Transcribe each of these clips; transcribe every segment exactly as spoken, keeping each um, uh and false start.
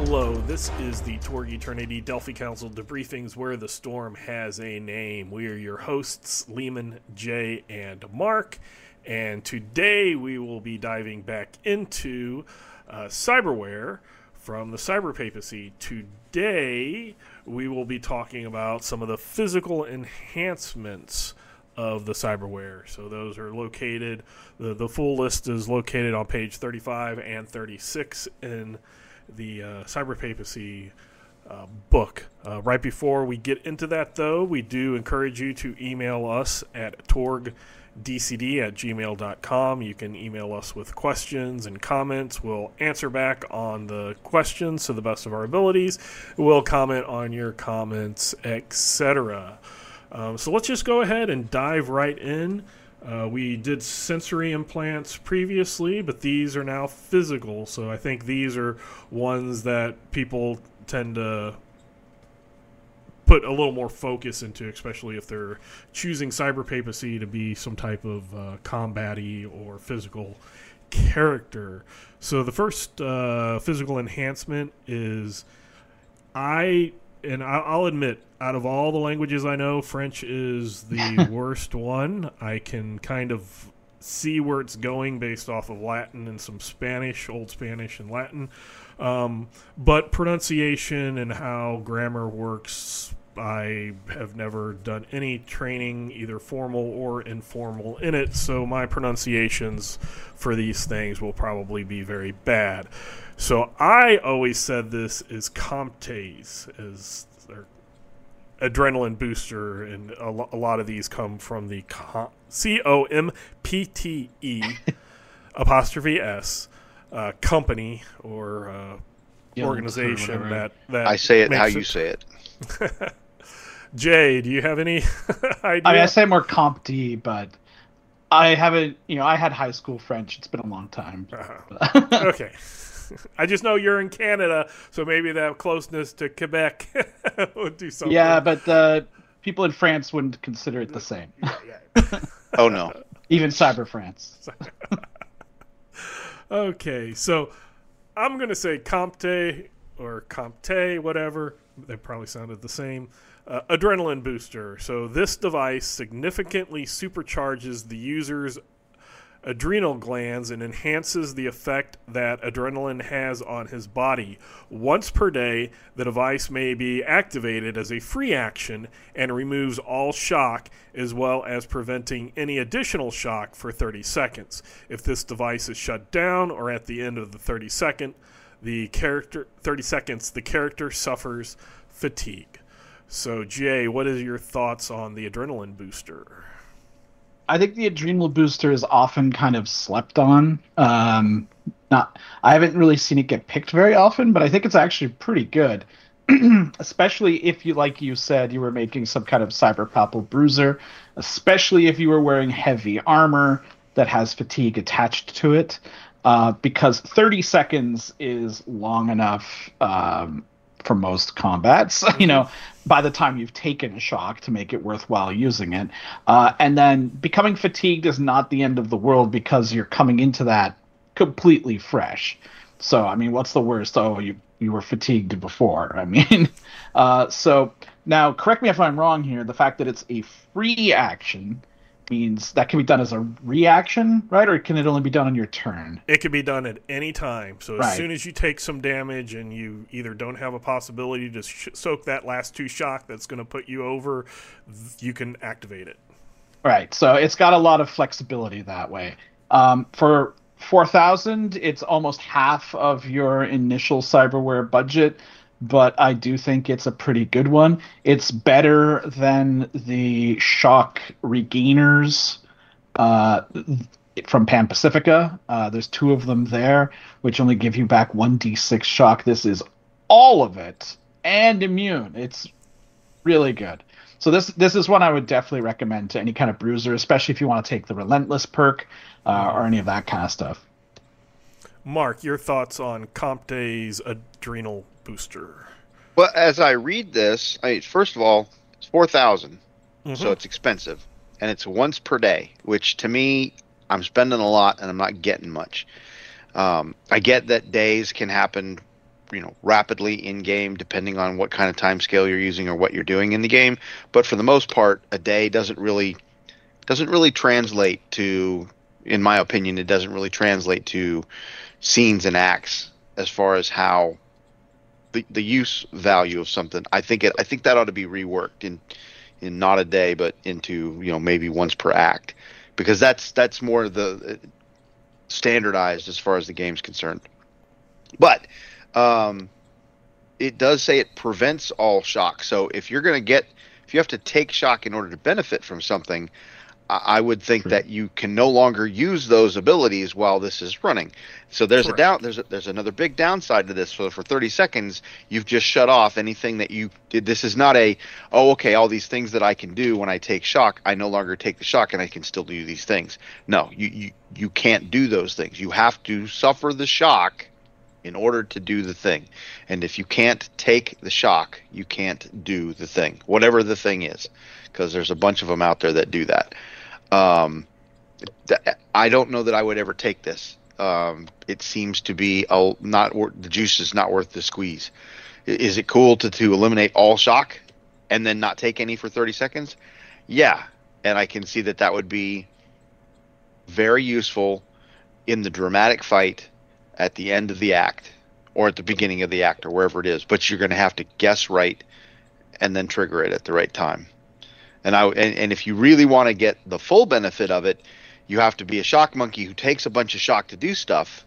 Hello, this is the Torg Eternity Delphi Council debriefings where the storm has a name. We are your hosts, Lehman, Jay, and Mark, and today we will be diving back into uh, cyberware from the cyber papacy. Today we will be talking about some of the physical enhancements of the cyberware. So those are located, the, the full list is located on page thirty-five and thirty-six in the uh, cyber papacy uh, book. Uh, right before we get into that, though, we do encourage you to email us at torgdcd at gmail dot com. You can email us with questions and comments. We'll answer back on the questions to the best of our abilities. We'll comment on your comments, et cetera. Um, so let's just go ahead and dive right in. Uh, we did sensory implants previously, but these are now physical. So I think these are ones that people tend to put a little more focus into, especially if they're choosing cyber papacy to be some type of uh, combat-y or physical character. So the first uh, physical enhancement is I... And I'll admit, out of all the languages I know, French is the worst one. I can kind of see where it's going based off of Latin and some Spanish, Old Spanish and Latin. Um, but pronunciation and how grammar works, I have never done any training, either formal or informal, in it. So my pronunciations for these things will probably be very bad. So I always said this is Comtes, is their adrenaline booster, and a, lo- a lot of these come from the com- C O M P T E apostrophe S uh, company or uh, yeah, organization that, that I say it how it. you say it. Jay, do you have any idea? I mean, I say more Comte, but I haven't, you know, I had high school French. It's been a long time. Uh-huh. Okay. I just know you're in Canada, so maybe that closeness to Quebec would do something. Yeah, but uh, people in France wouldn't consider it the same. Oh, no. Even Cyber France. Okay, so I'm going to say Comte or Comte, whatever. They probably sounded the same. Uh, adrenaline booster. So this device significantly supercharges the user's adrenal glands and enhances the effect that adrenaline has on his body. Once per day, the device may be activated as a free action and removes all shock, as well as preventing any additional shock for thirty seconds. If this device is shut down or at the end of the thirty second, the character thirty seconds, the character suffers fatigue. So, Jay, what is your thoughts on the adrenaline booster? I think the adrenal booster is often kind of slept on. Um, not, I haven't really seen it get picked very often, but I think it's actually pretty good. Especially if you, like you said, you were making some kind of cyber palpal bruiser, especially if you were wearing heavy armor that has fatigue attached to it, uh, because thirty seconds is long enough um, for most combats, you know, by the time you've taken a shock to make it worthwhile using it. Uh, and then becoming fatigued is not the end of the world because you're coming into that completely fresh. So, I mean, what's the worst? Oh, you, you were fatigued before. I mean, uh, so now correct me if I'm wrong here. The fact that it's a free action means that can be done as a reaction, right? Or can it only be done on your turn? It can be done at any time. So as right. soon as you take some damage and you either don't have a possibility to sh- soak that last two shock that's going to put you over, you can activate it. Right. So it's got a lot of flexibility that way. Um, for four thousand, it's almost half of your initial cyberware budget, but I do think it's a pretty good one. It's better than the shock regainers uh, from Pan Pacifica. Uh, there's two of them there, which only give you back one d six shock. This is all of it and immune. It's really good. So this this is one I would definitely recommend to any kind of bruiser, especially if you want to take the Relentless perk uh, or any of that kind of stuff. Mark, your thoughts on Comte's adrenal booster? Well, as I read this, I, first of all, it's four thousand, mm-hmm. so it's expensive, and it's once per day, which to me, I'm spending a lot and I'm not getting much. Um, I get that days can happen you know, rapidly in game, depending on what kind of time scale you're using or what you're doing in the game. But for the most part, a day doesn't really doesn't really translate to, in my opinion, it doesn't really translate to scenes and acts as far as how the the use value of something. I think it I think that ought to be reworked in in not a day, but into, you know, maybe once per act, because that's that's more the standardized as far as the game's concerned. But um, it does say it prevents all shock. So if you're going to get, if you have to take shock in order to benefit from something, I, I would think True. that you can no longer use those abilities while this is running. So there's Correct. a down, there's a, there's another big downside to this. So for thirty seconds, you've just shut off anything that you did. This is not a, oh, okay, all these things that I can do when I take shock, I no longer take the shock and I can still do these things. No, you you, you can't do those things. You have to suffer the shock in order to do the thing. And if you can't take the shock, you can't do the thing, whatever the thing is, because there's a bunch of them out there that do that. Um, th- I don't know that I would ever take this. Um, it seems to be a, not wor- the juice is not worth the squeeze. I- Is it cool to, to eliminate all shock and then not take any for thirty seconds? Yeah. And I can see that that would be very useful in the dramatic fight at the end of the act or at the beginning of the act or wherever it is, but you're going to have to guess right and then trigger it at the right time. And I and, and if you really want to get the full benefit of it, you have to be a shock monkey who takes a bunch of shock to do stuff.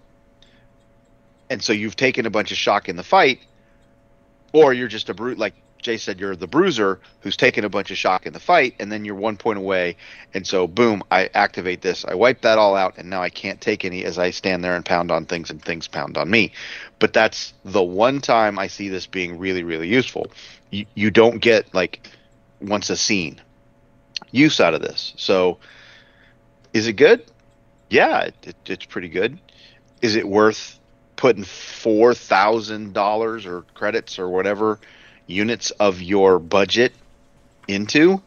And so you've taken a bunch of shock in the fight, or you're just a brute, like Jay said, you're the bruiser who's taken a bunch of shock in the fight, and then you're one point away. And so, boom, I activate this. I wipe that all out, and now I can't take any as I stand there and pound on things, and things pound on me. But that's the one time I see this being really, really useful. You, you don't get, like, once a scene use out of this. So, is it good? Yeah, it, it, it's pretty good. Is it worth putting four thousand dollars or credits or whatever units of your budget into?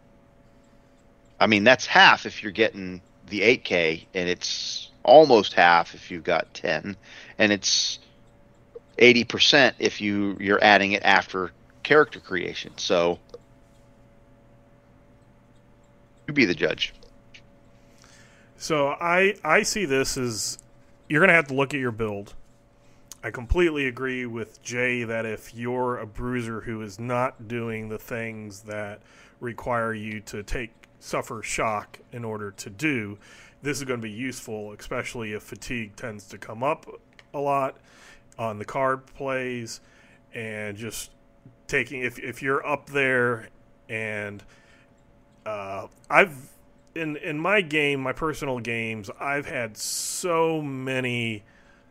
I mean, that's half if you're getting the eight K, and it's almost half if you've got ten, and it's eighty percent if you you're adding it after character creation. So you be the judge. So I I see this as you're going to have to look at your build. I completely agree with Jay that if you're a bruiser who is not doing the things that require you to take suffer shock in order to do, this is going to be useful, especially if fatigue tends to come up a lot on the card plays, and just taking if if you're up there and uh, I've in in my game, my personal games, I've had so many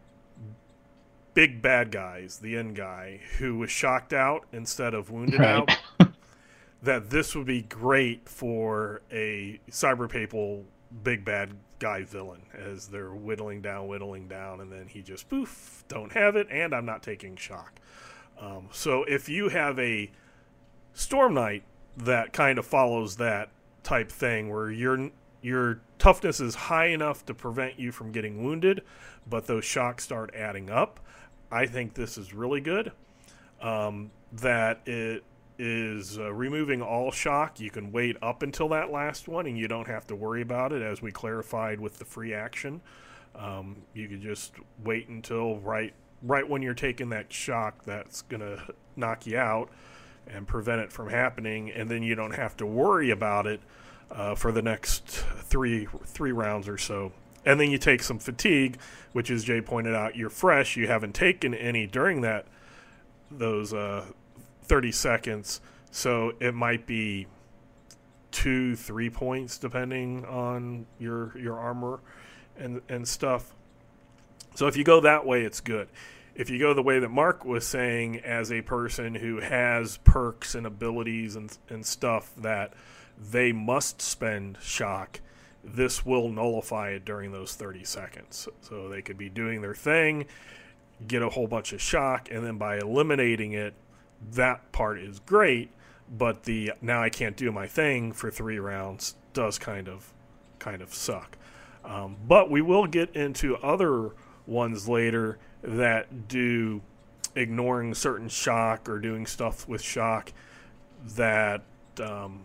big bad guys, the end guy, who was shocked out instead of wounded Right. out, that this would be great for a cyberpapal big bad guy villain as they're whittling down, whittling down, and then he just, poof, don't have it, and I'm not taking shock. Um, so if you have a Storm Knight that kind of follows that type thing where your your toughness is high enough to prevent you from getting wounded, but those shocks start adding up, I think this is really good. Um, that it is uh, removing all shock. You can wait up until that last one, and you don't have to worry about it, as we clarified with the free action. Um, you could just wait until right right when you're taking that shock that's going to knock you out and prevent it from happening, and then you don't have to worry about it uh, for the next three three rounds or so. And then you take some fatigue, which, as Jay pointed out, you're fresh. You haven't taken any during that those uh, thirty seconds, so it might be two, three points depending on your your armor and and stuff. So if you go that way, it's good. If you go the way that Mark was saying, as a person who has perks and abilities and and stuff that they must spend shock, this will nullify it during those thirty seconds. So they could be doing their thing, get a whole bunch of shock, and then by eliminating it, that part is great, but the now I can't do my thing for three rounds does kind of kind of suck. Um, but we will get into other ones later that do ignoring certain shock or doing stuff with shock, that um,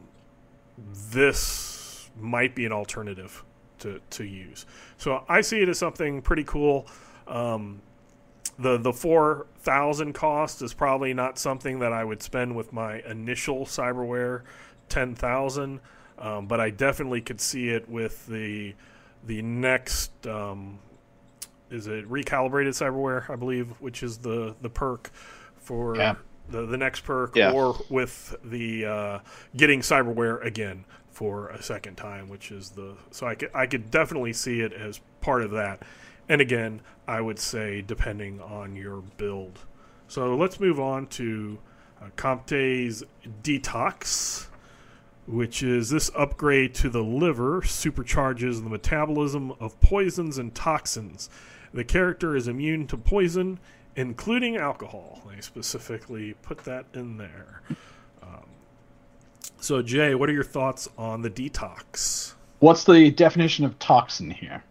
this might be an alternative to, to use. So I see it as something pretty cool. Um, the the four thousand cost is probably not something that I would spend with my initial cyberware ten thousand, um, but I definitely could see it with the the next um, is it recalibrated cyberware, I believe, which is the the perk for yeah. the the next perk, yeah. or with the uh, getting cyberware again for a second time, which is the so I could I could definitely see it as part of that. And again, I would say depending on your build. So let's move on to uh, Comte's Detox, which is this upgrade to the liver supercharges the metabolism of poisons and toxins. The character is immune to poison, including alcohol. They specifically put that in there. Um, so, Jay, what are your thoughts on the Detox? What's the definition of toxin here?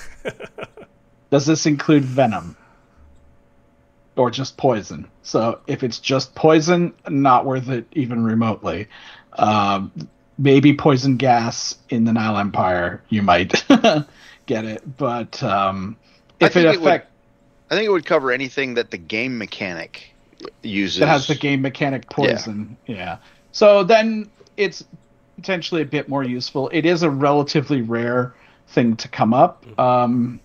Does this include venom? Or just poison? So if it's just poison, not worth it even remotely. Um, maybe poison gas in the Nile Empire, you might get it. But um, if it affects... I think it would cover anything that the game mechanic uses. That has the game mechanic poison, yeah. yeah. So then it's potentially a bit more useful. It is a relatively rare thing to come up. Um,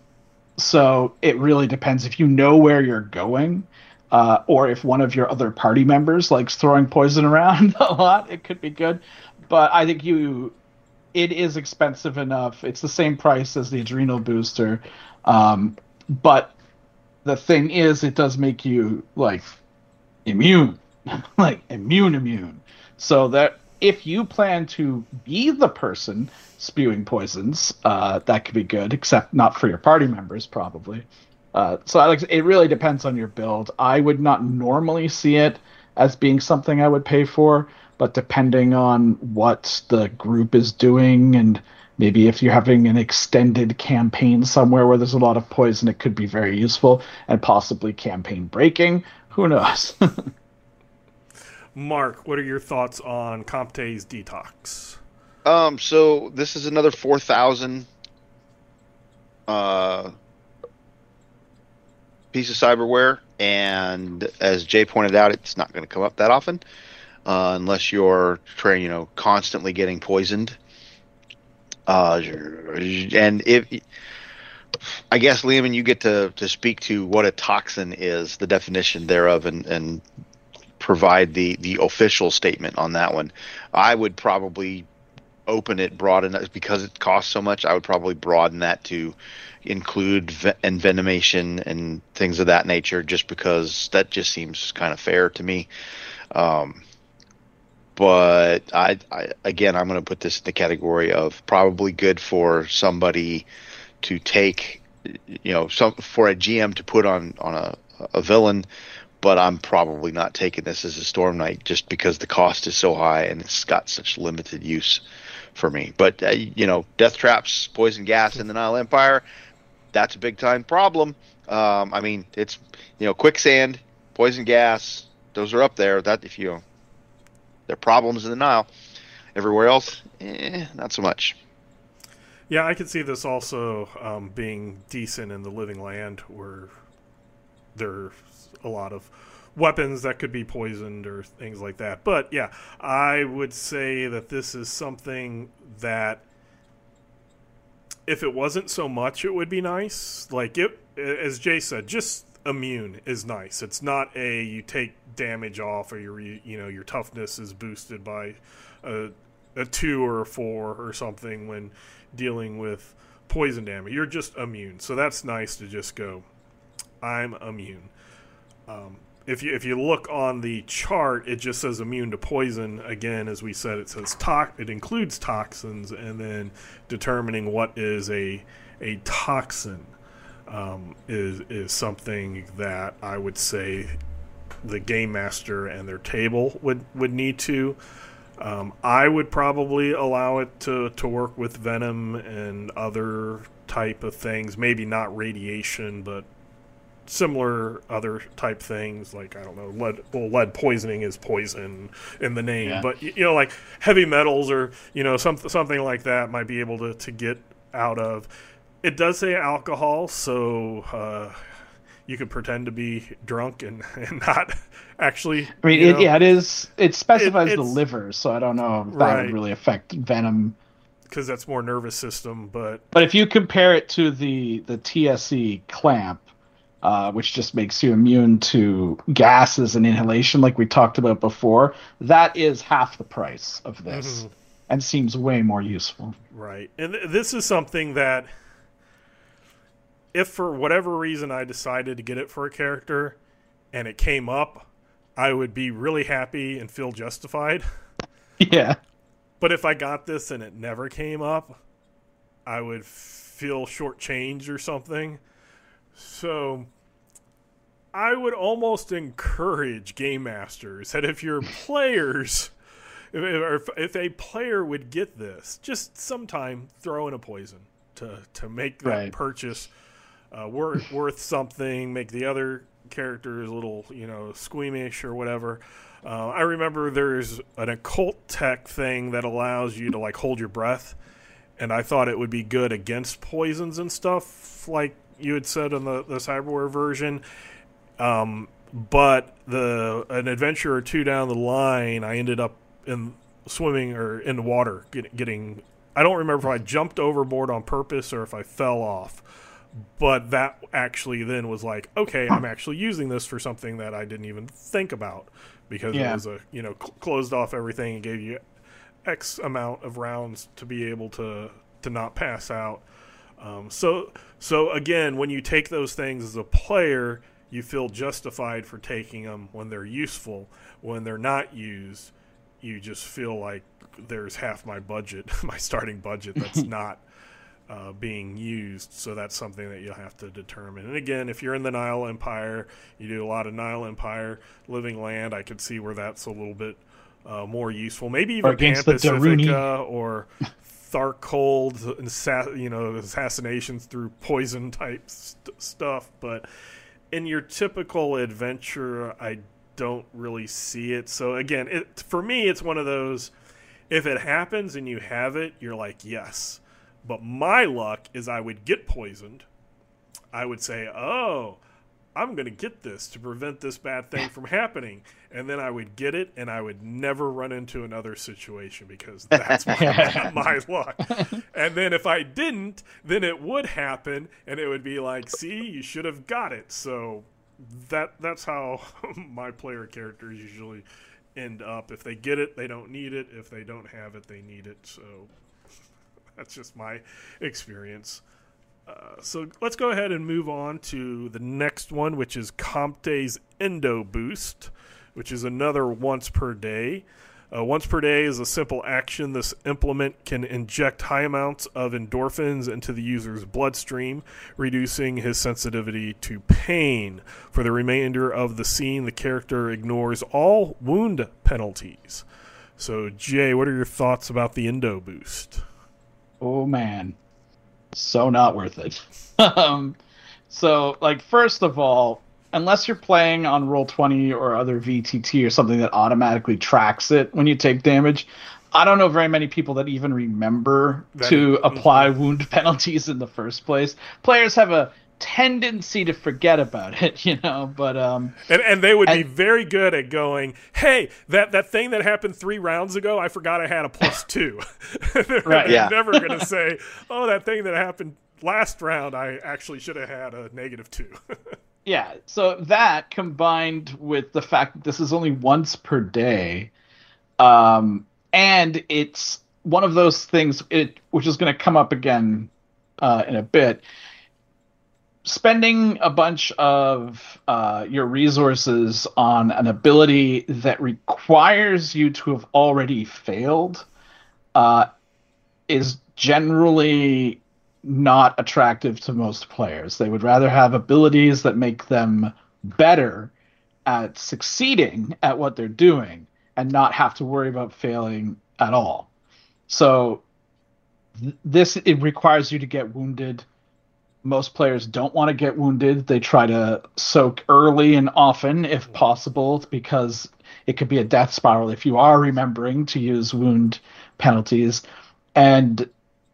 so it really depends if you know where you're going, uh, or if one of your other party members likes throwing poison around a lot, it could be good. But I think you, it is expensive enough. It's the same price as the adrenal booster. Um, but the thing is, it does make you like immune, like immune, immune. So that if you plan to be the person spewing poisons, uh, that could be good, except not for your party members, probably. Uh, so I like, it really depends on your build. I would not normally see it as being something I would pay for, but depending on what the group is doing, and maybe if you're having an extended campaign somewhere where there's a lot of poison, it could be very useful and possibly campaign breaking. Who knows? Mark, what are your thoughts on Comte's Detox? Um, so this is another four thousand uh, piece of cyberware, and as Jay pointed out, it's not going to come up that often uh, unless you're trying, you know, constantly getting poisoned. Uh, and if I guess Liam, you get to to speak to what a toxin is, the definition thereof, and and provide the the official statement on that one. I would probably open it broad enough because it costs so much. I would probably broaden that to include ve- envenomation and things of that nature, just because that just seems kind of fair to me. Um, but I, I again, I'm going to put this in the category of probably good for somebody to take, you know, some for a G M to put on on a, a villain. But I'm probably not taking this as a Storm Knight just because the cost is so high and it's got such limited use for me. But, uh, you know, death traps, poison gas in the Nile Empire, that's a big time problem. Um, I mean, it's, you know, quicksand, poison gas, those are up there. That if you, they're problems in the Nile. Everywhere else, eh, not so much. Yeah, I could see this also um, being decent in the Living Land, where there's a lot of weapons that could be poisoned or things like that. But yeah, I would say that this is something that if it wasn't so much, it would be nice. Like it, as Jay said, just immune is nice. It's not a you take damage off or your you know your toughness is boosted by a, a two or a four or something when dealing with poison damage. You're just immune, so that's nice to just go, I'm immune. Um, if you if you look on the chart, it just says immune to poison. Again, as we said, it says to- it includes toxins, and then determining what is a a toxin um, is is something that I would say the game master and their table would, would need to. Um, I would probably allow it to, to work with venom and other type of things. Maybe not radiation, but similar other type things like, I don't know, lead well lead poisoning is poison in the name, Yeah. but you know, like heavy metals or you know some, something like that might be able to, to get out of. It does say alcohol, so uh, you could pretend to be drunk and, and not actually. I mean, you it, know, yeah, it is. It specifies It- the it's- liver, so I don't know if that Right. would really affect venom. because that's more nervous system, but But if you compare it to the the T S E clamp, uh, which just makes you immune to gases and inhalation, like we talked about before, that is half the price of this, Mhm. and seems way more useful. right. And th- this is something that, if for whatever reason I decided to get it for a character, and it came up, I would be really happy and feel justified. Yeah. But if I got this and it never came up, I would feel shortchanged or something. So I would almost encourage game masters that if your players, if, if, if a player would get this, just sometime throw in a poison to, to make that Right. purchase uh, worth, worth something, make the other characters a little, you know, squeamish or whatever. Uh, I remember there's an occult tech thing that allows you to like hold your breath, and I thought it would be good against poisons and stuff, like you had said in the, the Cyberware version. Um, but the an adventure or two down the line, I ended up in swimming or in the water, get, getting. I don't remember if I jumped overboard on purpose or if I fell off. But that actually then was like, okay, I'm actually using this for something that I didn't even think about, because Yeah. it was a you know cl- closed off everything and gave you X amount of rounds to be able to to not pass out. Um, so so again, when you take those things as a player, you feel justified for taking them when they're useful. When they're not used, you just feel like there's half my budget, my starting budget, that's not Uh, being used. So that's something that you'll have to determine. And again, if you're in the Nile Empire, you do a lot of Nile Empire living land, I could see where that's a little bit uh, more useful. Maybe even Or against Pan the Daruni. Pacifica or Tharcold, and sa- you know, assassinations through poison type st- stuff. But in your typical adventure, I don't really see it. So again, it for me, it's one of those, if it happens and you have it, you're like, yes. But my luck is I would get poisoned. I would say, oh, I'm going to get this to prevent this bad thing from happening. And then I would get it, and I would never run into another situation because that's my, my luck. And then if I didn't, then it would happen, and it would be like, see, you should have got it. So that that's how my player characters usually end up. If they get it, they don't need it. If they don't have it, they need it. So that's just my experience. Uh, so let's go ahead and move on to the next one, which is Comte's Endo Boost, which is another once per day. Uh, once per day is a simple action. This implement can inject high amounts of endorphins into the user's bloodstream, reducing his sensitivity to pain. For the remainder of the scene, the character ignores all wound penalties. So, Jay, what are your thoughts about the Endo Boost? Oh man, so not worth it. um, so like first of all, unless you're playing on Roll twenty or other V T T or something that automatically tracks it when you take damage, I don't know very many people that even remember That to is- apply wound penalties in the first place. Players have a tendency to forget about it, you know, but um And and they would be And- very good at going, hey, that, that thing that happened three rounds ago, I forgot I had a plus two. They're, Right. they're Yeah. never going to say, oh, that thing that happened last round, I actually should have had a negative two. yeah, so that combined with the fact that this is only once per day, um, and it's one of those things it which is going to come up again uh, in a bit. Spending a bunch of uh, your resources on an ability that requires you to have already failed uh, is generally not attractive to most players. They would rather have abilities that make them better at succeeding at what they're doing and not have to worry about failing at all. So th- this it requires you to get wounded Most players don't want to get wounded. They try to soak early and often, if possible, because it could be a death spiral if you are remembering to use wound penalties. And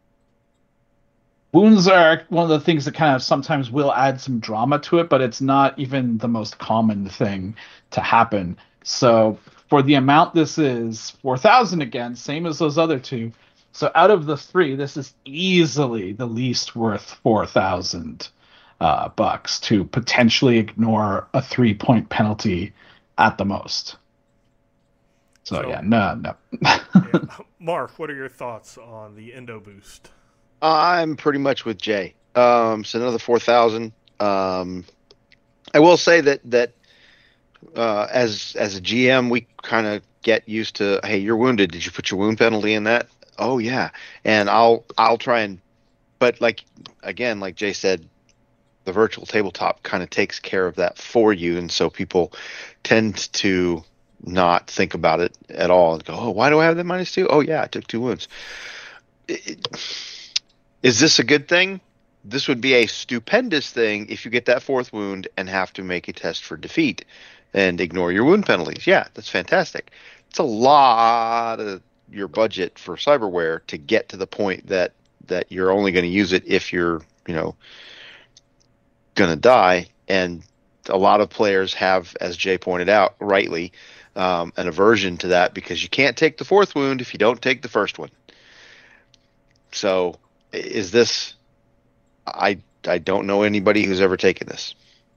wounds are one of the things that kind of sometimes will add some drama to it, but it's not even the most common thing to happen. So for the amount this is, four thousand again, same as those other two. So out of the three, this is easily the least worth four thousand uh, bucks to potentially ignore a three-point penalty at the most. So, so yeah, no, no. yeah. Mark, what are your thoughts on the Endo Boost? I'm pretty much with Jay. Um, so another four thousand. Um, I will say that that uh, as as a G M, we kind of get used to, hey, you're wounded. Did you put your wound penalty in that? Oh yeah, and I'll I'll try and, but like again, like Jay said, the virtual tabletop kind of takes care of that for you, and so people tend to not think about it at all and go, oh, why do I have that minus two? Oh yeah, I took two wounds. It, is this a good thing? This would be a stupendous thing if you get that fourth wound and have to make a test for defeat and ignore your wound penalties. Yeah, that's fantastic. It's a lot of your budget for cyberware to get to the point that that you're only going to use it if you're, you know, going to die. And a lot of players have, as Jay pointed out rightly, um, an aversion to that because you can't take the fourth wound if you don't take the first one. So is this, I I don't know anybody who's ever taken this.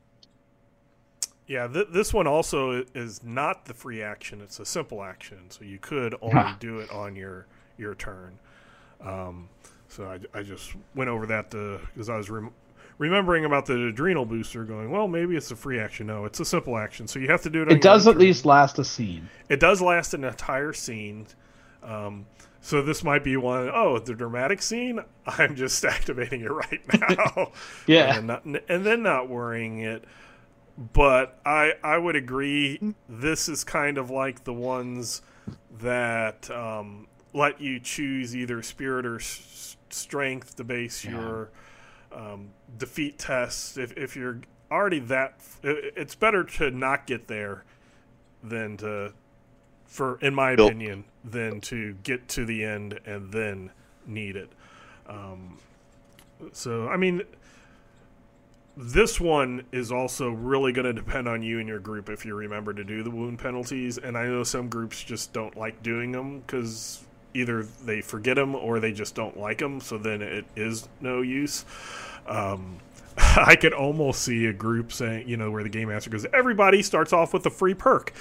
Yeah, th- this one also is not the free action. It's a simple action, so you could only do it on your your turn. Um, so I, I just went over that because I was rem- remembering about the adrenal booster going, well, maybe it's a free action. No, it's a simple action, so you have to do it on It does your at turn. least last a scene. It does last an entire scene. Um, so this might be one, oh, the dramatic scene? I'm just activating it right now. Yeah. And, not, and then not worrying it. But I I would agree, this is kind of like the ones that um, let you choose either spirit or s- strength to base yeah. your um, defeat tests. If, if you're already that, it, it's better to not get there than to, for in my Bill. opinion, than to get to the end and then need it. Um, so, I mean... This one is also really going to depend on you and your group if you remember to do the wound penalties. And I know some groups just don't like doing them because either they forget them or they just don't like them. So then it is no use. Um, I could almost see a group saying, you know, where the game master goes, everybody starts off with a free perk.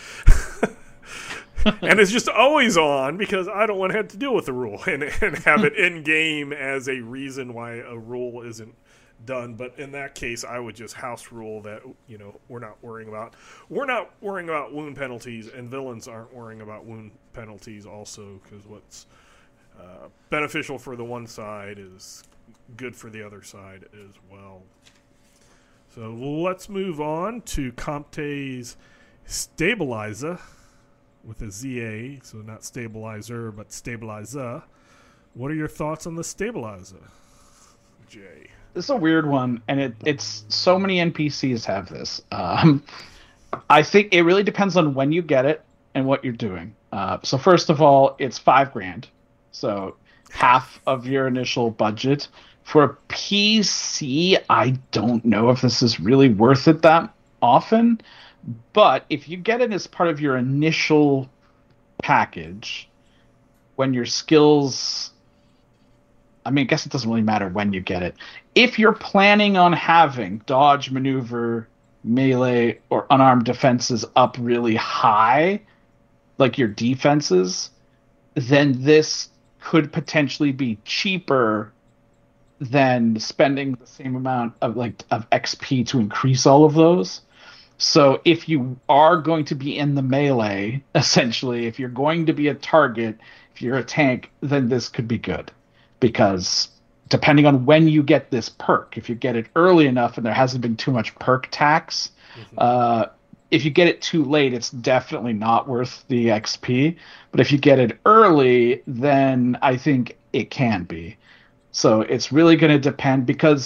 And it's just always on because I don't want to have to deal with the rule and, and have it in game as a reason why a rule isn't done. But in that case, I would just house rule that, you know, we're not worrying about we're not worrying about wound penalties, and villains aren't worrying about wound penalties also, because what's uh, beneficial for the one side is good for the other side as well. So let's move on to Comte's Stabilizer with a Z A, so not stabilizer but stabilizer. What are your thoughts on the Stabilizer, Jay? This is a weird one, and it, it's so many N P Cs have this. Um, I think it really depends on when you get it and what you're doing. Uh, so first of all, it's five grand, so half of your initial budget. For a P C, I don't know if this is really worth it that often, but if you get it as part of your initial package, when your skills... I mean, I guess it doesn't really matter when you get it. If you're planning on having dodge, maneuver, melee, or unarmed defenses up really high, like your defenses, then this could potentially be cheaper than spending the same amount of like of X P to increase all of those. So if you are going to be in the melee, essentially, if you're going to be a target, if you're a tank, then this could be good. Because depending on when you get this perk, if you get it early enough and there hasn't been too much perk tax, mm-hmm. uh, if you get it too late, it's definitely not worth the X P. But if you get it early, then I think it can be. So it's really going to depend, because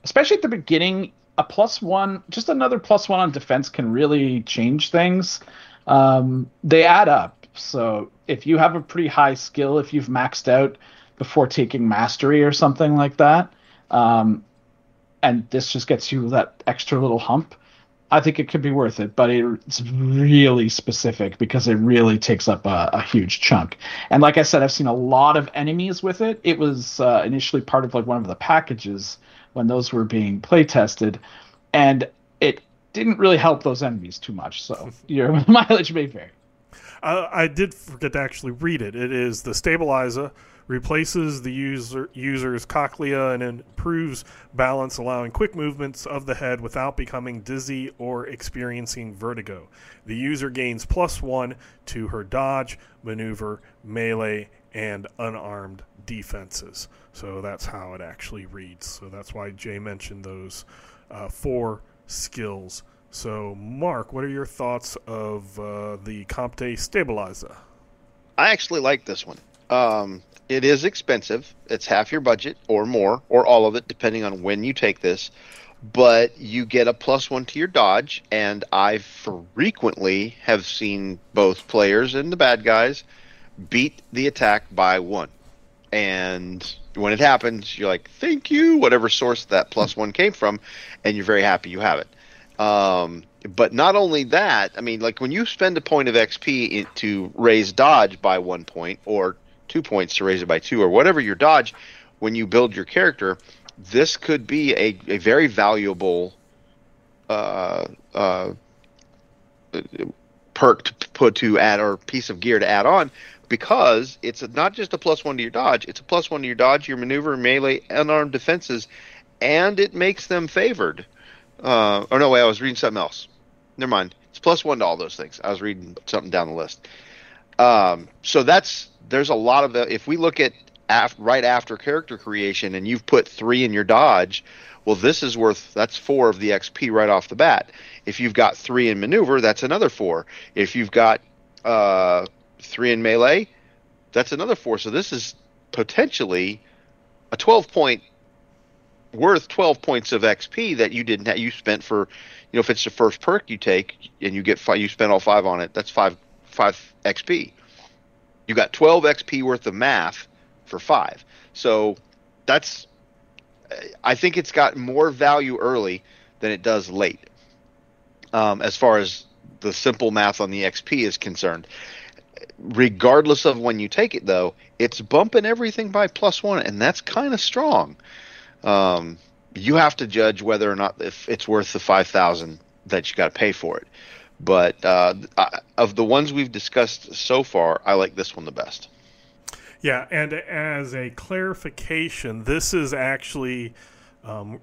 especially at the beginning, a plus one, just another plus one on defense can really change things. Um, they add up. So if you have a pretty high skill, if you've maxed out before taking mastery or something like that, um, and this just gets you that extra little hump, I think it could be worth it. But it, it's really specific because it really takes up a, a huge chunk. And like I said, I've seen a lot of enemies with it. It was uh, initially part of like one of the packages when those were being play tested, and it didn't really help those enemies too much. So your mileage may vary. Uh, I did forget to actually read it. It is the Stabilizer replaces the user user's cochlea and improves balance, allowing quick movements of the head without becoming dizzy or experiencing vertigo. The user gains plus one to her dodge, maneuver, melee, and unarmed defenses. So that's how it actually reads. So that's why Jay mentioned those uh, four skills. So, Mark, what are your thoughts of uh, the Comte Stabilizer? I actually like this one. Um, it is expensive. It's half your budget or more, or all of it, depending on when you take this. But you get a plus one to your dodge, and I frequently have seen both players and the bad guys beat the attack by one. And when it happens, you're like, thank you, whatever source that plus one came from, and you're very happy you have it. Um, but not only that, I mean, like when you spend a point of X P in, to raise dodge by one point, or two points to raise it by two, or whatever your dodge, when you build your character, this could be a, a very valuable uh, uh, perk to put to add, or piece of gear to add on, because it's not just a plus one to your dodge, it's a plus one to your dodge, your maneuver, melee, unarmed defenses, and it makes them favored. Uh, or no, wait, I was reading something else. Never mind. It's plus one to all those things. I was reading something down the list. Um, so that's, there's a lot of the, if we look at af, right after character creation and you've put three in your dodge, well, this is worth, that's four of the X P right off the bat. If you've got three in maneuver, that's another four. If you've got uh, three in melee, that's another four. So this is potentially a twelve point worth twelve points of X P that you didn't have, you spent for, you know, if it's the first perk you take and you get five, you spend all five on it, that's five five X P. You got twelve X P worth of math for five. So that's, I think it's got more value early than it does late, um, as far as the simple math on the X P is concerned. Regardless of when you take it, though, it's bumping everything by plus one, and that's kind of strong. Um, you have to judge whether or not if it's worth the five thousand that you got to pay for it. But uh, I, of the ones we've discussed so far, I like this one the best. Yeah, and as a clarification, this is actually um,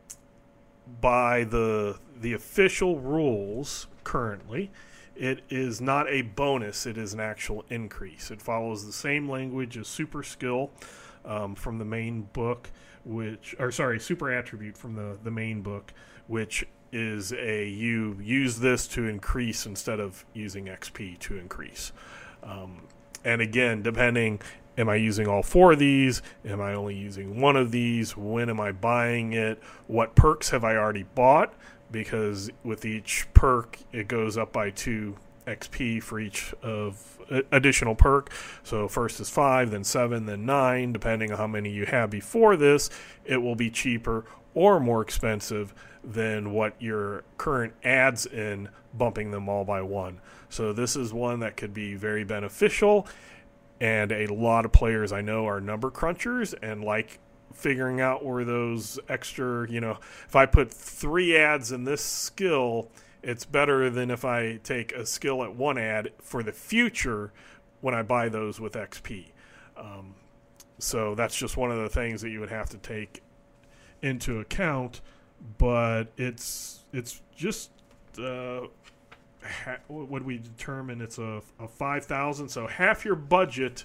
by the the official rules currently. It is not a bonus; it is an actual increase. It follows the same language as super skill um, from the main book. Which, or sorry, super attribute from the, the main book, which is a, you use this to increase instead of using X P to increase. Um, and again, depending, am I using all four of these? Am I only using one of these? When am I buying it? What perks have I already bought? Because with each perk, it goes up by two X P for each of additional perk. So first is five, then seven, then nine. Depending on how many you have before this, it will be cheaper or more expensive than what your current adds in, bumping them all by one. So this is one that could be very beneficial, and a lot of players I know are number crunchers and like figuring out where those extra, you know, if I put three adds in this skill, it's better than if I take a skill at one ad for the future when I buy those with X P. Um, so that's just one of the things that you would have to take into account. But it's it's just uh, ha- what we determine, it's a, a five thousand, so half your budget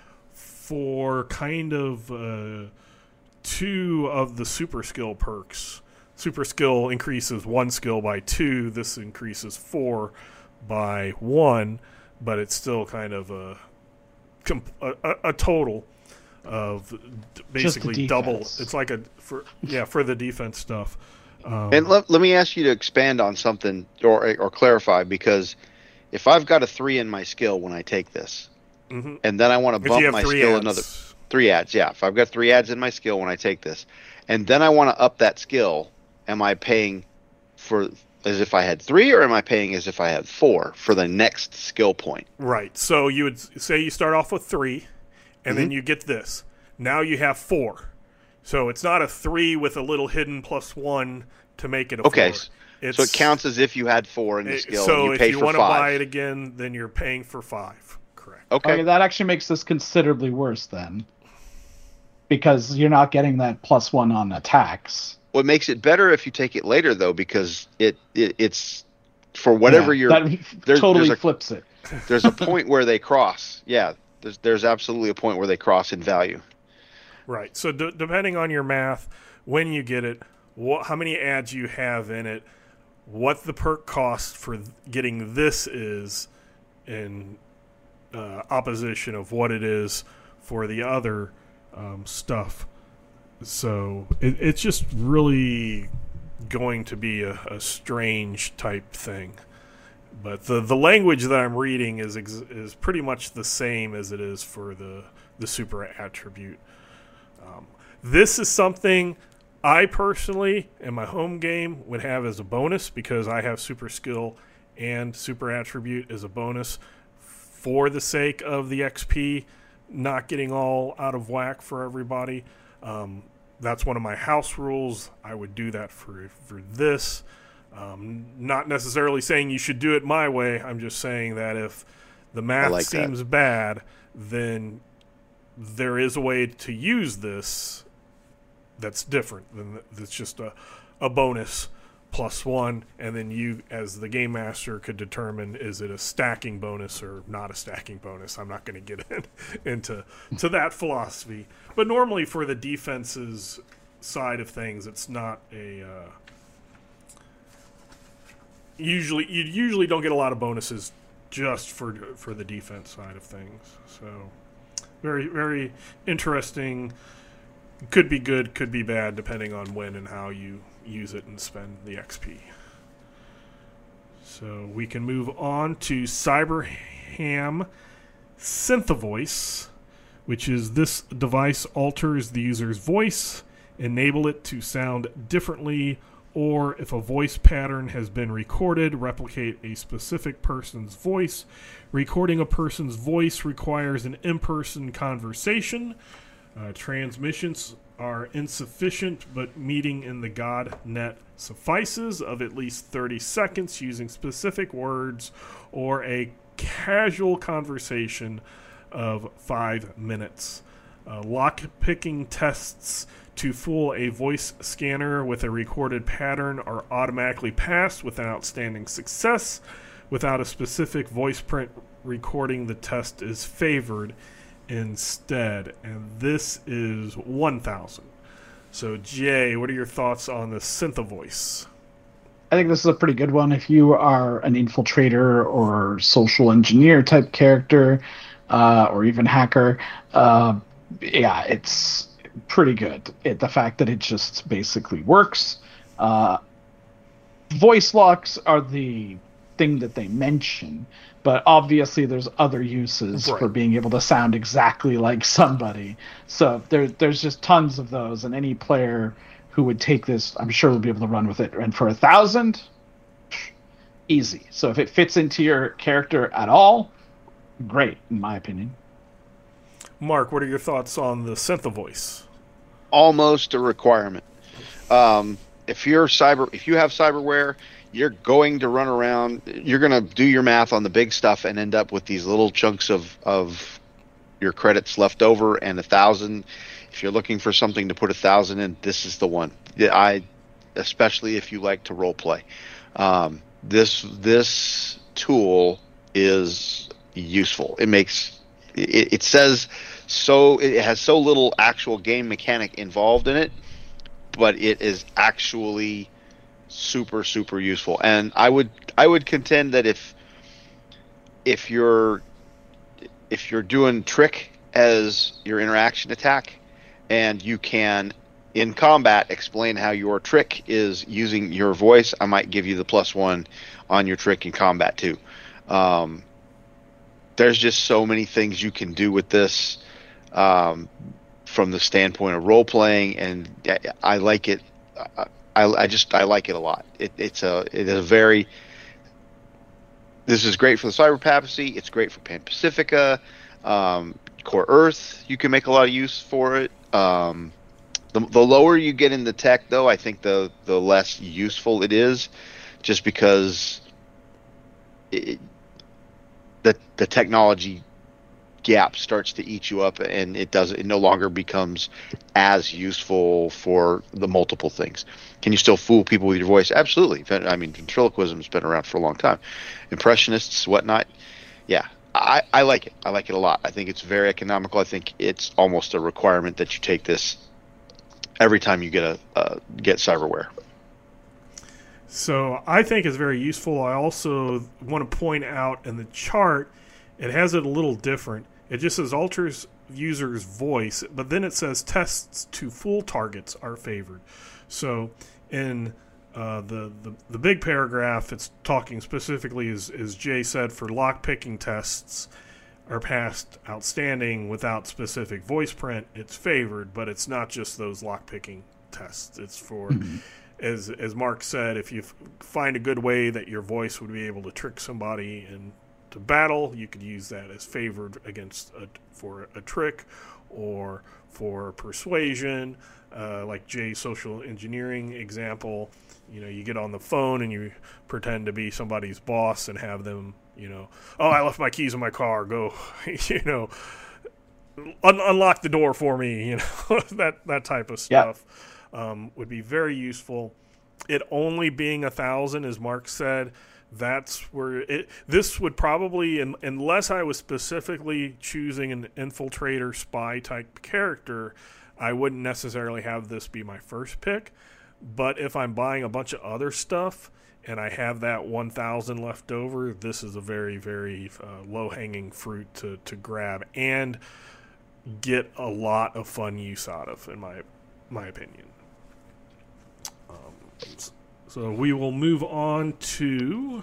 for kind of uh, two of the super skill perks. Super skill increases one skill by two. This increases four by one, but it's still kind of a a, a total of d- basically double. It's like a for yeah for the defense stuff. Um, and let, let me ask you to expand on something or or clarify, because if I've got a three in my skill when I take this, mm-hmm. and then I want to bump my skill ads. another three ads, yeah. If I've got three ads in my skill when I take this, and then I want to up that skill, am I paying for as if I had three, or am I paying as if I had four for the next skill point? Right. So you would say you start off with three, and mm-hmm. then you get this. Now you have four. So it's not a three with a little hidden plus one to make it a okay. four. It's, so it counts as if you had four in the skill. So and you pay if you for want five. to buy it again, then you're paying for five. Correct. Okay. okay. That actually makes this considerably worse then, because you're not getting that plus one on attacks. What makes it better if you take it later, though, because it, it it's for whatever yeah, you're. That there's, totally there's a, flips it. There's a point where they cross. Yeah, there's there's absolutely a point where they cross in value. Right. So d- depending on your math, when you get it, what, how many ads you have in it, what the perk cost for getting this is, in uh, opposition of what it is for the other um, stuff. So it, it's just really going to be a, a strange type thing. But the, the language that I'm reading is ex- is pretty much the same as it is for the, the super attribute. Um, this is something I personally, in my home game, would have as a bonus, because I have super skill and super attribute as a bonus for the sake of the X P not getting all out of whack for everybody. Um, that's one of my house rules. I would do that for for this. Um, not necessarily saying you should do it my way. I'm just saying that if the math like seems that. bad, then there is a way to use this that's different than that's just a, a bonus plus one, and then you, as the game master, could determine is it a stacking bonus or not a stacking bonus. I'm not going to get in, into to that philosophy, but normally for the defense's side of things, it's not a uh, usually you usually don't get a lot of bonuses just for for the defense side of things. So very very interesting. Could be good, could be bad, depending on when and how you use it and spend the X P. So we can move on to Cyberham Synthavoice, which is this device alters the user's voice, enable it to sound differently, or if a voice pattern has been recorded, replicate a specific person's voice. Recording a person's voice requires an in-person conversation. Uh, transmissions are insufficient, but meeting in the GodNet suffices, of at least thirty seconds using specific words, or a casual conversation of five minutes. Uh, lock-picking tests to fool a voice scanner with a recorded pattern are automatically passed with an outstanding success. Without a specific voice print recording, the test is favored instead, and this is one thousand. So Jay, what are your thoughts on the Synthavoice? I think this is a pretty good one if you are an infiltrator or social engineer type character, uh, or even hacker. Uh, yeah, it's pretty good. It, the fact that it just basically works. Uh, voice locks are the thing that they mention, but obviously there's other uses right. for being able to sound exactly like somebody. So there, there's just tons of those, and any player who would take this, I'm sure will be able to run with it. And for a thousand, easy. So if it fits into your character at all, great, in my opinion. Mark, what are your thoughts on the Synthavoice? Almost a requirement. Um, if you're cyber, if you have cyberware, you're going to run around, you're going to do your math on the big stuff and end up with these little chunks of, of your credits left over, and a thousand. If you're looking for something to put a thousand in, this is the one. I, especially if you like to role play. Um, this, this tool is useful. It makes, it, it says so, it has so little actual game mechanic involved in it, but it is actually super super useful. And I would I would contend that if if you're if you're doing trick as your interaction attack, and you can, in combat, explain how your trick is using your voice. I might give you the plus one on your trick in combat too. Um, there's just so many things you can do with this um, from the standpoint of role playing, and I like it. I, I just I like it a lot. It, it's a it is a very. This is great for the Cyber Papacy. It's great for Pan Pacifica, um, Core Earth. You can make a lot of use for it. Um, the, the lower you get in the tech, though, I think the the less useful it is, just because it, the the technology gap starts to eat you up, and it does it no longer becomes as useful for the multiple things. Can you still fool people with your voice? Absolutely. I mean, ventriloquism has been around for a long time. Impressionists, whatnot. Yeah, I, I like it. I like it a lot. I think it's very economical. I think it's almost a requirement that you take this every time you get a uh, get cyberware. So I think it's very useful. I also want to point out in the chart, it has it a little different. It just says alters user's voice, but then it says tests to fool targets are favored. So in uh, the, the the big paragraph, it's talking specifically, as, as Jay said, for lockpicking tests are passed outstanding without specific voice print. It's favored, but it's not just those lockpicking tests. It's for, mm-hmm. as as Mark said, if you f- find a good way that your voice would be able to trick somebody into battle, you could use that as favored against a, for a trick or for persuasion. Uh, like Jay's social engineering example, you know, you get on the phone and you pretend to be somebody's boss and have them, you know, oh, I left my keys in my car, go, you know, un- unlock the door for me, you know, that, that type of stuff yeah. um, would be very useful. It only being a thousand, as Mark said, that's where it, this would probably, in, unless I was specifically choosing an infiltrator spy type character, I wouldn't necessarily have this be my first pick. But if I'm buying a bunch of other stuff and I have that one thousand left over, this is a very, very uh, low-hanging fruit to, to grab and get a lot of fun use out of, in my my opinion. Um, so we will move on to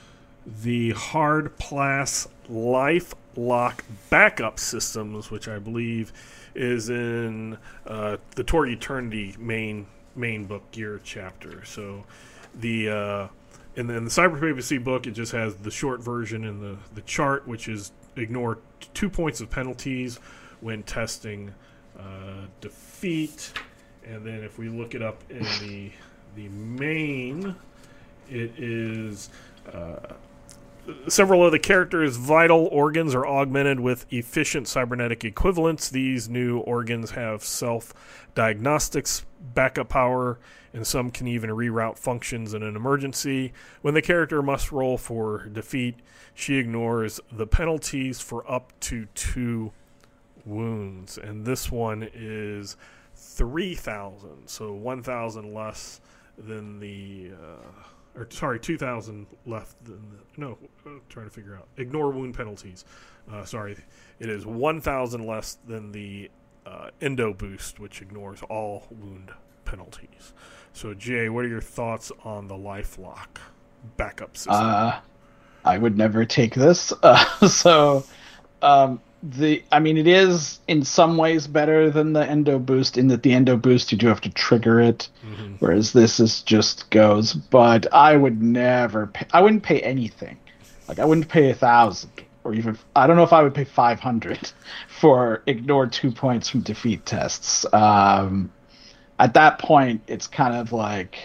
the Hard Pass Life Lock backup systems, which I believe is in uh, the Toward Eternity main main book gear chapter. So the uh, in the, in the Cyber Papacy book, it just has the short version in the, the chart, which is ignore two points of penalties when testing uh, defeat. And then if we look it up in the the main, it is uh, several of the characters' vital organs are augmented with efficient cybernetic equivalents. These new organs have self-diagnostics, backup power, and some can even reroute functions in an emergency. When the character must roll for defeat, she ignores the penalties for up to two wounds. And this one is three thousand, so one thousand less than the... Uh, Or sorry, two thousand left. Than the, no, I'm trying to figure out. Ignore wound penalties. Uh, sorry, it is one thousand less than the uh, Endo Boost, which ignores all wound penalties. So, Jay, what are your thoughts on the LifeLock backup system? Uh, I would never take this. Uh, so, um, the I mean, it is in some ways better than the Endo Boost in that the Endo Boost you do have to trigger it, mm-hmm. whereas this is just goes. But I would never pay, I wouldn't pay anything. Like I wouldn't pay a thousand or even I don't know if I would pay five hundred for ignore two points from defeat tests. Um, at that point, it's kind of like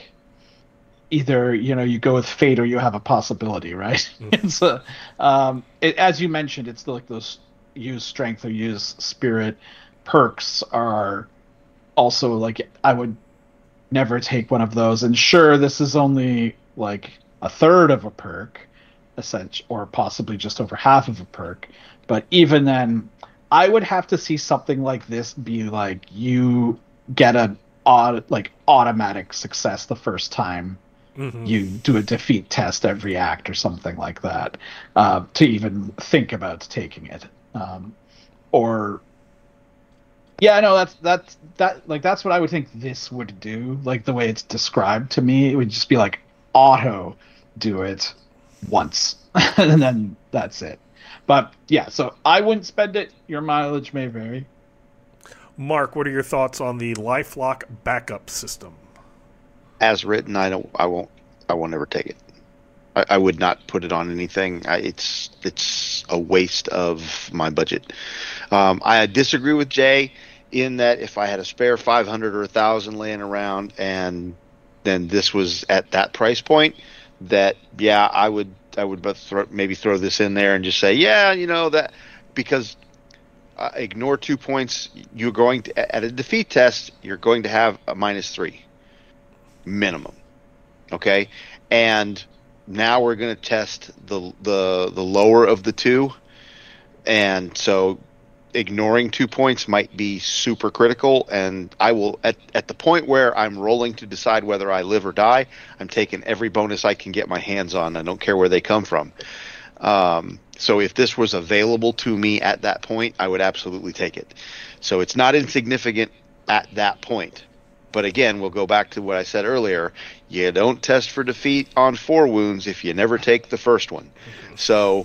either you know you go with fate or you have a possibility, right? Mm-hmm. It's a um, it, as you mentioned, it's like those. Use strength or use spirit perks are also like I would never take one of those. And sure, this is only like a third of a perk, essentially, or possibly just over half of a perk. But even then, I would have to see something like this be like you get an odd, like automatic success the first time. Mm-hmm. You do a defeat test every act or something like that uh, to even think about taking it. Um, or Yeah, no, that's that's that like that's what I would think this would do. Like the way it's described to me, it would just be like auto do it once, and then that's it. But yeah, so I wouldn't spend it. Your mileage may vary. Mark, what are your thoughts on the LifeLock backup system? As written, I don't. I won't. I will never take it. I, I would not put it on anything. I, it's it's a waste of my budget. Um, I disagree with Jay in that if I had a spare five hundred or a thousand laying around, and then this was at that price point, that yeah, I would I would throw, maybe throw this in there and just say, yeah, you know that because. Uh, ignore two points. You're going to at a defeat test. You're going to have a minus three minimum. Okay, and now we're going to test the the the lower of the two, and so ignoring two points might be super critical. And I will at at the point where I'm rolling to decide whether I live or die. I'm taking every bonus I can get my hands on. I don't care where they come from. Um, so if this was available to me at that point, I would absolutely take it. So it's not insignificant at that point. But again, we'll go back to what I said earlier. You don't test for defeat on four wounds if you never take the first one. So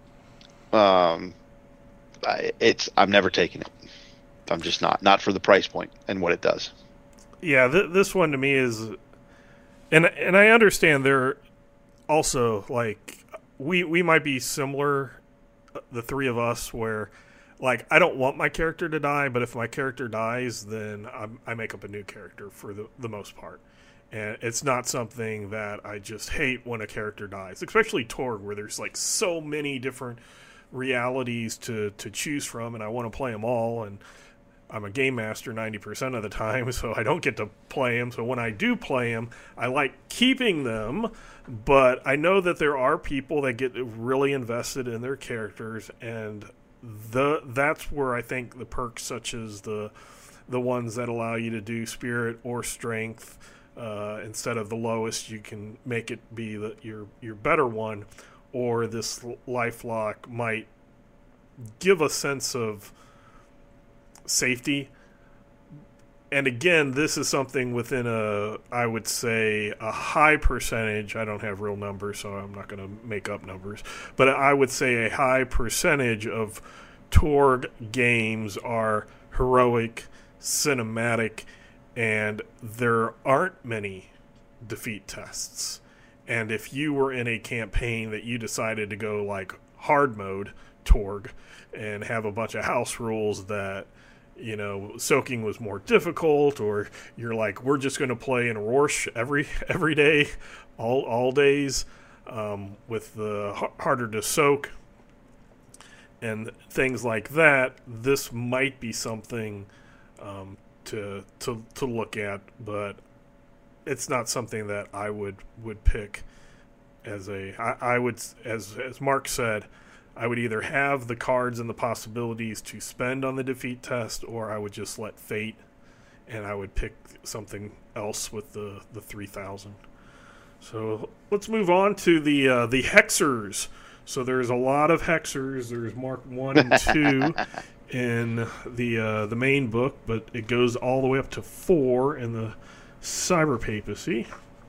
um, it's I'm never taking it. I'm just not. Not for the price point and what it does. Yeah, th- this one to me is... And, and I understand there also, like... We we might be similar, the three of us, where, like, I don't want my character to die, but if my character dies, then I'm, I make up a new character for the, the most part. And it's not something that I just hate when a character dies, especially Torg, where there's, like, so many different realities to, to choose from, and I want to play them all, and I'm a game master ninety percent of the time, so I don't get to play them. So when I do play them, I like keeping them, but I know that there are people that get really invested in their characters, and the that's where I think the perks such as the the ones that allow you to do spirit or strength uh, instead of the lowest, you can make it be the, your your better one, or this LifeLock might give a sense of safety. And again, this is something within a, I would say, a high percentage. I don't have real numbers, so I'm not going to make up numbers. But I would say a high percentage of Torg games are heroic, cinematic, and there aren't many defeat tests. And if you were in a campaign that you decided to go like hard mode Torg and have a bunch of house rules that, you know, soaking was more difficult, or you're like, we're just going to play in Rorsch every every day, all all days, um, with the h- harder to soak and things like that. This might be something um, to to to look at, but it's not something that I would would pick as a. I, I would, as as Mark said, I would either have the cards and the possibilities to spend on the defeat test, or I would just let fate, and I would pick something else with the, the three thousand. So let's move on to the uh, the hexers. So there's a lot of hexers. There's Mark one and two in the uh, the main book, but it goes all the way up to four in the Cyber Papacy.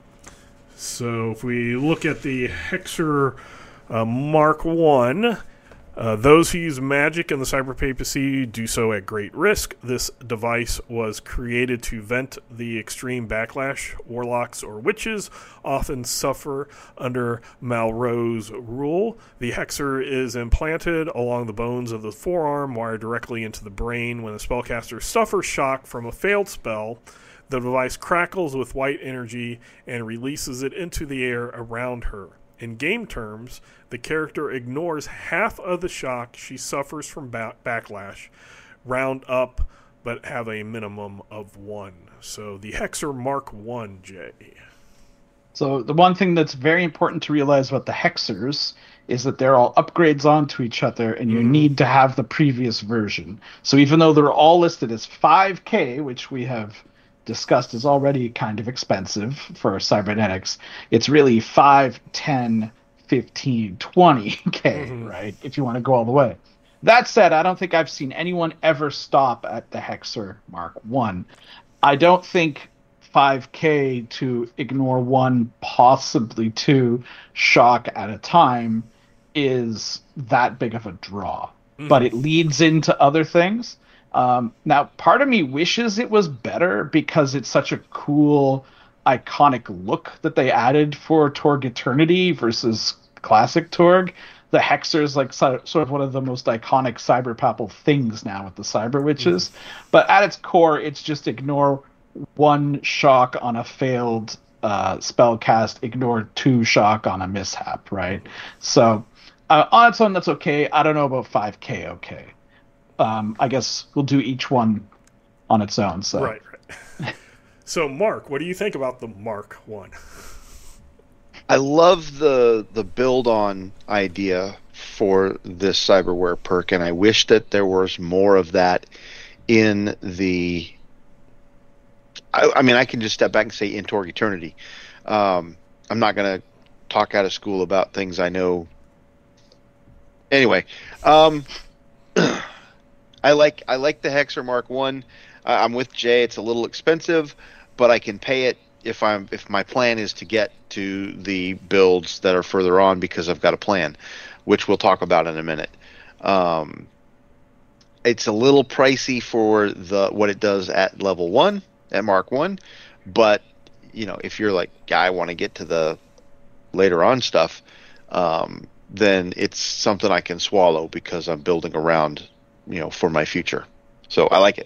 So if we look at the hexer Uh, Mark one, uh, those who use magic in the Cyber Papacy do so at great risk. This device was created to vent the extreme backlash warlocks or witches often suffer under Malraux's rule. The hexer is implanted along the bones of the forearm, wired directly into the brain. When the spellcaster suffers shock from a failed spell, the device crackles with white energy and releases it into the air around her. In game terms, the character ignores half of the shock she suffers from ba- backlash, round up, but have a minimum of one. So the Hexer Mark one, Jay. So the one thing that's very important to realize about the Hexers is that they're all upgrades onto each other, and you mm-hmm. need to have the previous version. So even though they're all listed as five K, which we have discussed is already kind of expensive for cybernetics, it's really five, ten, fifteen, twenty K, mm-hmm. right? If you want to go all the way. That said, I don't think I've seen anyone ever stop at the Hexer Mark one. I don't think five K to ignore one, possibly two shock at a time is that big of a draw. Mm-hmm. But it leads into other things. Um, now, part of me wishes it was better because it's such a cool, iconic look that they added for Torg Eternity versus classic Torg. The Hexer is like so, sort of one of the most iconic Cyberpapal things now with the Cyber Witches. Mm-hmm. But at its core, it's just ignore one shock on a failed uh, spell cast, ignore two shock on a mishap, right? So uh, on its own, that's okay. I don't know about five K okay. Um, I guess we'll do each one on its own. So. Right, right. So, Mark, what do you think about the Mark one? I love the the build on idea for this cyberware perk, and I wish that there was more of that in the. I, I mean, I can just step back and say in Torg Eternity. Um, I'm not going to talk out of school about things I know. Anyway, um, I like I like the Hexer Mark One. Uh, I'm with Jay. It's a little expensive, but I can pay it if I'm if my plan is to get to the builds that are further on because I've got a plan, which we'll talk about in a minute. Um, it's a little pricey for the what it does at level one at Mark One, but you know if you're like, yeah, I want to get to the later on stuff, um, then it's something I can swallow because I'm building around, you know, for my future. So I like it.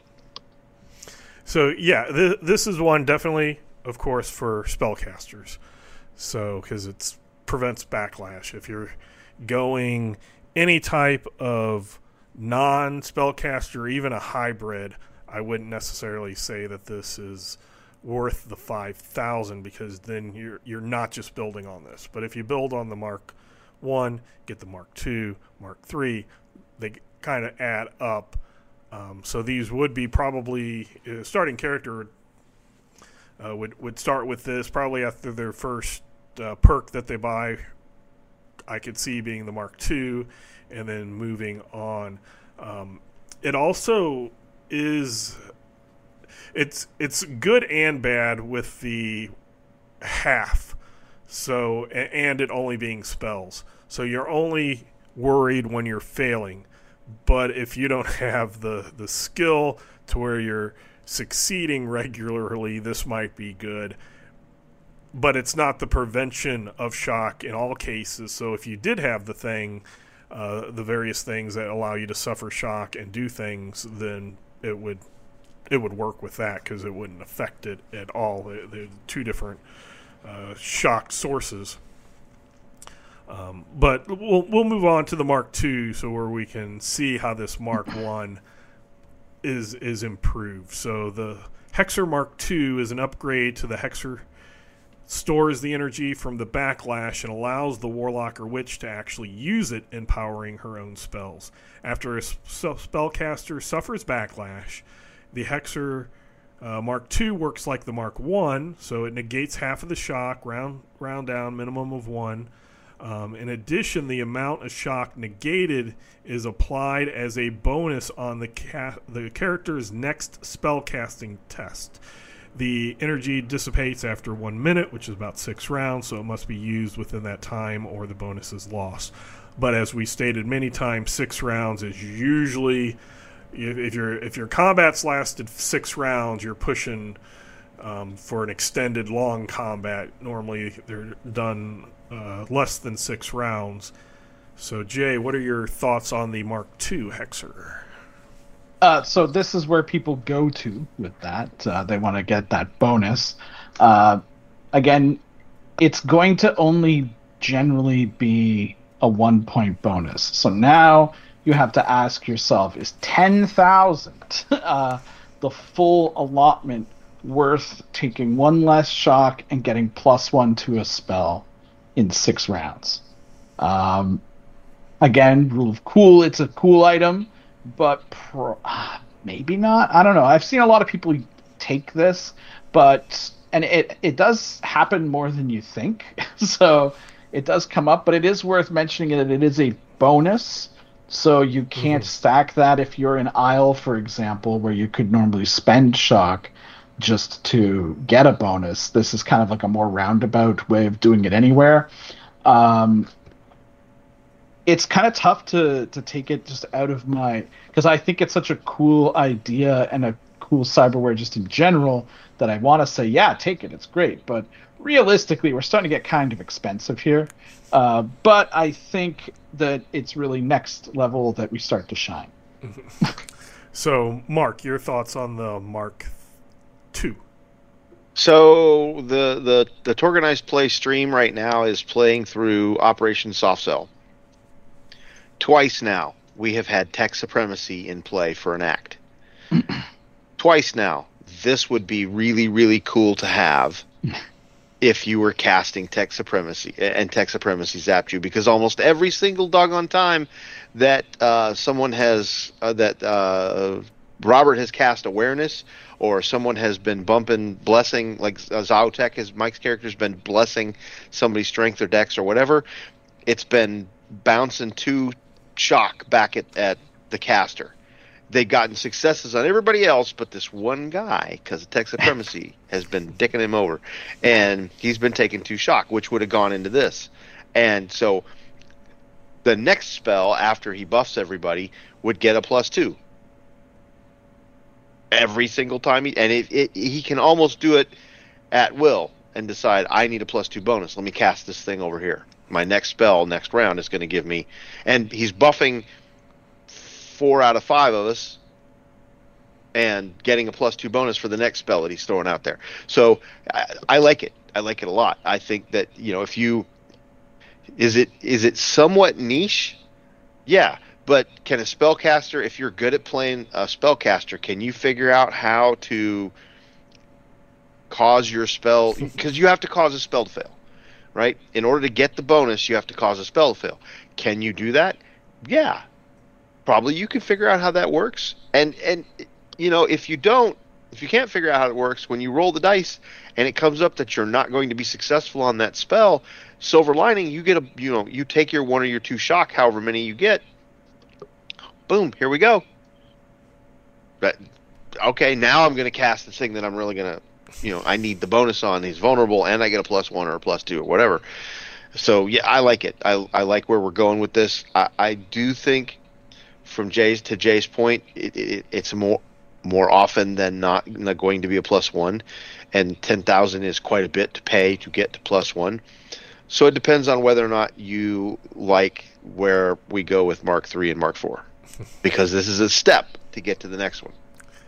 So yeah, th- this is one definitely, of course, for spellcasters. So because it prevents backlash. If you're going any type of non-spellcaster, even a hybrid, I wouldn't necessarily say that this is worth the five thousand because then you're you're not just building on this. But if you build on the Mark One, get the Mark Two, Mark Three, they kind of add up. Um, so these would be probably uh, starting character uh, would would start with this probably after their first uh, perk that they buy. I could see being the Mark Two, and then moving on. Um, it also is it's it's good and bad with the half. So and it only being spells. So you're only worried when you're failing. But if you don't have the, the skill to where you're succeeding regularly, this might be good. But it's not the prevention of shock in all cases. So if you did have the thing, uh, the various things that allow you to suffer shock and do things, then it would it would work with that because it wouldn't affect it at all. They're, they're two different uh, shock sources. Um, but we'll we'll move on to the Mark Two, so where we can see how this Mark One is is improved. So the Hexer Mark Two is an upgrade to the Hexer. Stores the energy from the backlash and allows the Warlock or Witch to actually use it in powering her own spells. After a spellcaster suffers backlash, the Hexer uh, Mark Two works like the Mark One, so it negates half of the shock, round round down, minimum of one. Um, in addition, the amount of shock negated is applied as a bonus on the ca- the character's next spellcasting test. The energy dissipates after one minute, which is about six rounds, so it must be used within that time or the bonus is lost. But as we stated many times, six rounds is usually, if your if your combat's lasted six rounds, you're pushing um, for an extended long combat. Normally, they're done Uh, less than six rounds. So, Jay, what are your thoughts on the Mark Two Hexer? Uh, so this is where people go to with that. Uh, they want to get that bonus. Uh, again, it's going to only generally be a one-point bonus. So now you have to ask yourself, is ten thousand uh, the full allotment worth taking one less shock and getting plus one to a spell in six rounds? Um, again, rule of cool, it's a cool item, but pro- maybe not. I don't know. I've seen a lot of people take this, but and it it does happen more than you think. So it does come up, but it is worth mentioning that it is a bonus So you can't Mhm. stack that if you're in Isle, for example, where you could normally spend shock just to get a bonus. This is kind of like a more roundabout way of doing it anywhere. Um, it's kind of tough to to take it just out of my, because I think it's such a cool idea and a cool cyberware just in general that I want to say, yeah, take it, it's great. But realistically, we're starting to get kind of expensive here. Uh, but I think that it's really next level that we start to shine. So, Mark, your thoughts on the Mark two? So the the the Torganized Play stream right now is playing through Operation Soft Cell. Twice now we have had tech supremacy in play for an act. Twice now. This would be really, really cool to have if you were casting tech supremacy and tech supremacy zapped you, because almost every single doggone time that uh, someone has uh, that uh, Robert has cast awareness, or someone has been bumping blessing, like uh, Zotec, his Mike's character's been blessing somebody's strength or dex or whatever, it's been bouncing to shock back at, at the caster. They've gotten successes on everybody else, but this one guy, because of tech supremacy, has been dicking him over. And he's been taking two shock, which would have gone into this. And so the next spell, after he buffs everybody, would get a plus two. Every single time. He, and it, it, he can almost do it at will and decide, I need a plus two bonus. Let me cast this thing over here. My next spell, next round, is going to give me... And he's buffing four out of five of us and getting a plus two bonus for the next spell that he's throwing out there. So I, I like it. I like it a lot. I think that, you know, if you, is it, is it somewhat niche? Yeah. But can a spellcaster, if you're good at playing a spellcaster, can you figure out how to cause your spell, because you have to cause a spell to fail, right? In order to get the bonus, you have to cause a spell to fail. Can you do that? Yeah. Probably you can figure out how that works. And, and you know, if you don't, if you can't figure out how it works, when you roll the dice and it comes up that you're not going to be successful on that spell, silver lining, you get a, you know, you take your one or your two shock, however many you get, boom, here we go. But, okay, now I'm going to cast the thing that I'm really going to, you know, I need the bonus on. He's vulnerable, and I get a plus one or a plus two or whatever. So, yeah, I like it. I, I like where we're going with this. I, I do think, from Jay's to Jay's point, it, it, it's more more often than not, not going to be a plus one, and ten thousand is quite a bit to pay to get to plus one. So it depends on whether or not you like where we go with Mark three and Mark four, because this is a step to get to the next one.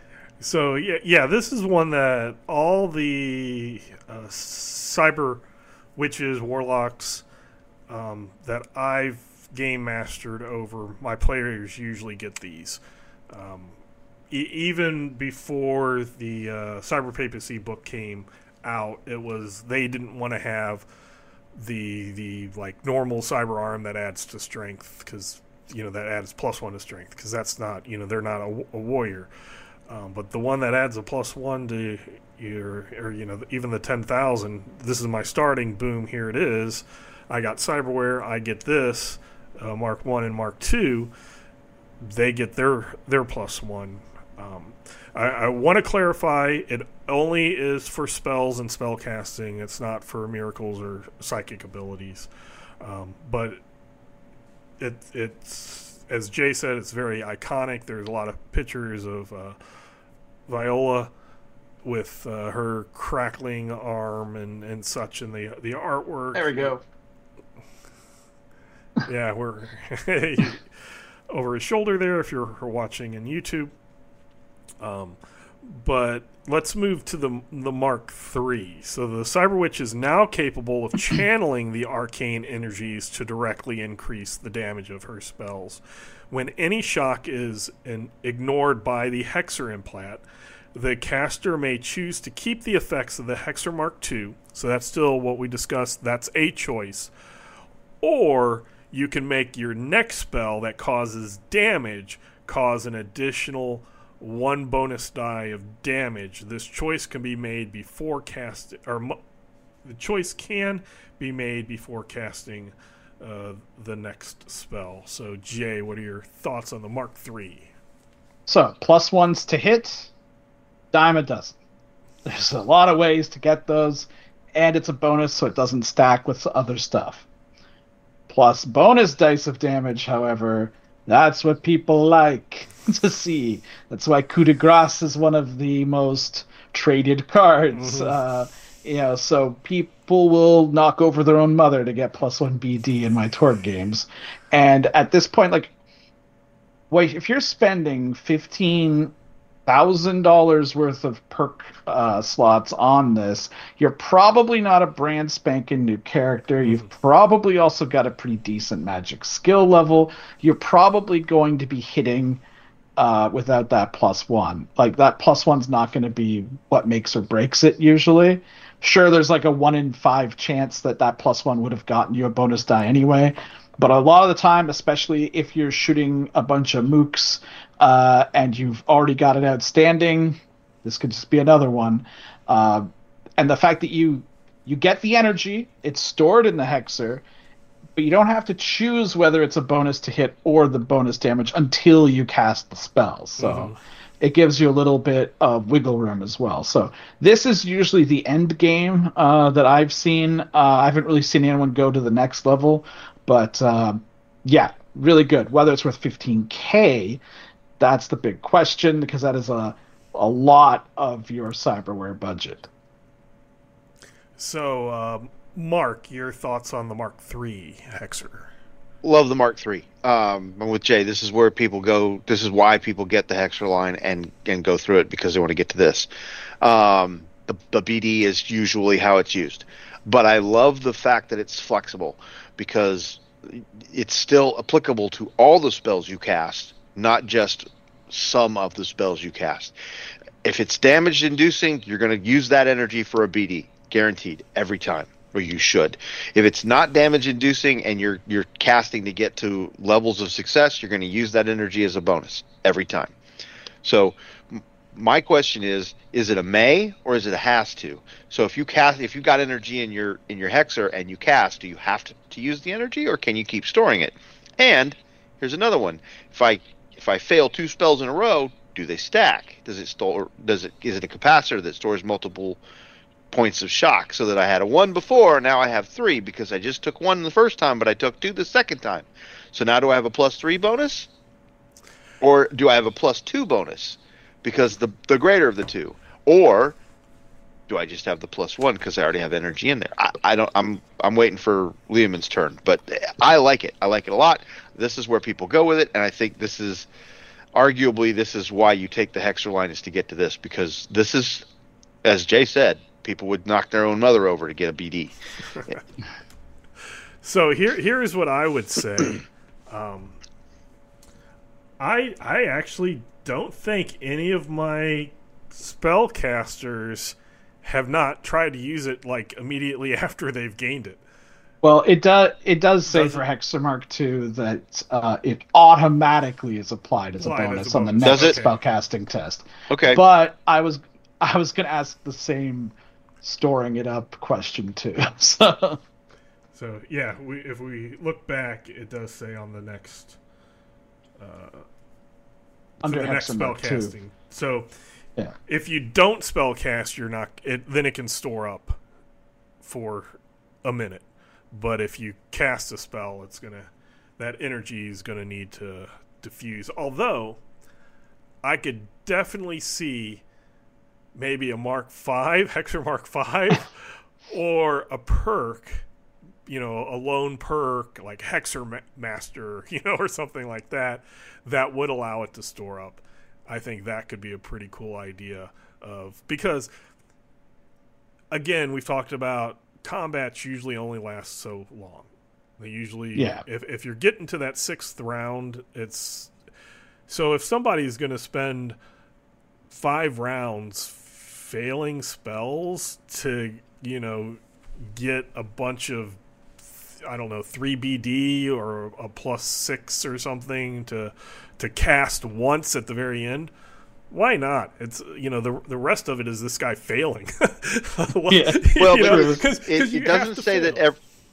So yeah, yeah, this is one that all the uh, cyber witches, warlocks um, that I've game mastered over, my players usually get these. Um, e- even before the uh, Cyber Papacy book came out, it was they didn't want to have the the like normal cyber arm that adds to strength, because you know that adds plus one to strength, because that's not, you know, they're not a, a warrior. Um, but the one that adds a plus one to your, or you know, even the ten thousand, this is my starting, boom, here it is. I got cyberware, I get this. Uh, Mark one and Mark two, they get their their plus one. Um, I, I want to clarify, it only is for spells and spell casting. It's not for miracles or psychic abilities. Um, but it it's, as Jay said, it's very iconic. There's a lot of pictures of uh, Viola with uh, her crackling arm and, and such in the the artwork. There we go. Yeah, we're over his shoulder there if you're watching in YouTube. Um, but let's move to the the Mark three. So the Cyber Witch is now capable of channeling the arcane energies to directly increase the damage of her spells. When any shock is in, ignored by the Hexer implant, the caster may choose to keep the effects of the Hexer Mark two. So that's still what we discussed. That's a choice. Or you can make your next spell that causes damage cause an additional one bonus die of damage. This choice can be made before casting, or mo- the choice can be made before casting uh, the next spell. So, Jay, what are your thoughts on the Mark three? So, plus ones to hit, dime a dozen. There's a lot of ways to get those, and it's a bonus, so it doesn't stack with other stuff. Plus bonus dice of damage, however, that's what people like to see. That's why coup de grace is one of the most traded cards. Mm-hmm. Uh, you know, so people will knock over their own mother to get plus one B D in my Torg games. And at this point, like, wait, if you're spending fifteen thousand dollars worth of perk uh, slots on this, you're probably not a brand spanking new character. You've probably also got a pretty decent magic skill level. You're probably going to be hitting uh, without that plus one. Like, that plus one's not going to be what makes or breaks it usually. Sure, there's like a one in five chance that that plus one would have gotten you a bonus die anyway. But a lot of the time, especially if you're shooting a bunch of mooks uh, and you've already got it outstanding, this could just be another one. Uh, and the fact that you you get the energy, it's stored in the Hexer, but you don't have to choose whether it's a bonus to hit or the bonus damage until you cast the spell. So mm-hmm. it gives you a little bit of wiggle room as well. So this is usually the end game uh, that I've seen. Uh, I haven't really seen anyone go to the next level. But, uh, yeah, really good. Whether it's worth fifteen K, that's the big question, because that is a, a lot of your cyberware budget. So, um, Mark, your thoughts on the Mark three Hexer? Love the Mark three. Um, I'm with Jay. This is where people go. This is why people get the Hexer line and, and go through it, because they want to get to this. Um, the, the B D is usually how it's used. But I love the fact that it's flexible, because it's still applicable to all the spells you cast, not just some of the spells you cast. If it's damage inducing, you're going to use that energy for a B D, guaranteed, every time, or you should. If it's not damage inducing and you're you're casting to get to levels of success, you're going to use that energy as a bonus every time. So my question is, is it a may or is it a has to? So if you cast, if you got energy in your in your Hexer and you cast, do you have to, to use the energy, or can you keep storing it? And here's another one: if I if I fail two spells in a row, do they stack? Does it store? Does it is it a capacitor that stores multiple points of shock? So that I had a one before, now I have three because I just took one the first time, but I took two the second time. So now do I have a plus three bonus, or do I have a plus two bonus? Because the the greater of the two, or do I just have the plus one because I already have energy in there? I, I don't. I'm I'm waiting for Lehman's turn, but I like it. I like it a lot. This is where people go with it, and I think this is arguably this is why you take the Hexer line, is to get to this, because this is, as Jay said, people would knock their own mother over to get a B D. So here here is what I would say. um, I I actually don't think any of my spellcasters have not tried to use it like immediately after they've gained it. Well, it does. It does say Does for it? Hexer Mark two that uh, it automatically is applied as a Applied bonus as a on the bonus. next Does it? spellcasting test. Okay. But I was I was going to ask the same storing it up question too. So So yeah, we, if we look back, it does say on the next uh, under for the next Hexer spell Mark two. casting. So Yeah. if you don't spell cast, you're not. It, then it can store up for a minute. But if you cast a spell, it's gonna that energy is gonna need to diffuse. Although I could definitely see maybe a Mark Five, Hexer Mark Five, or a perk, you know, a lone perk like Hexer Ma- Master, you know, or something like that, that would allow it to store up. I think that could be a pretty cool idea of, because again, we've talked about combats usually only last so long. They usually, Yeah. if if you're getting to that sixth round, it's so if somebody's going to spend five rounds failing spells to, you know, get a bunch of, I don't know, three B D or a plus six or something to to cast once at the very end, why not? It's, you know, the the rest of it is this guy failing. well, Yeah. Well, you but know, it, 'cause- 'cause it, you it have doesn't to say that fail. ev-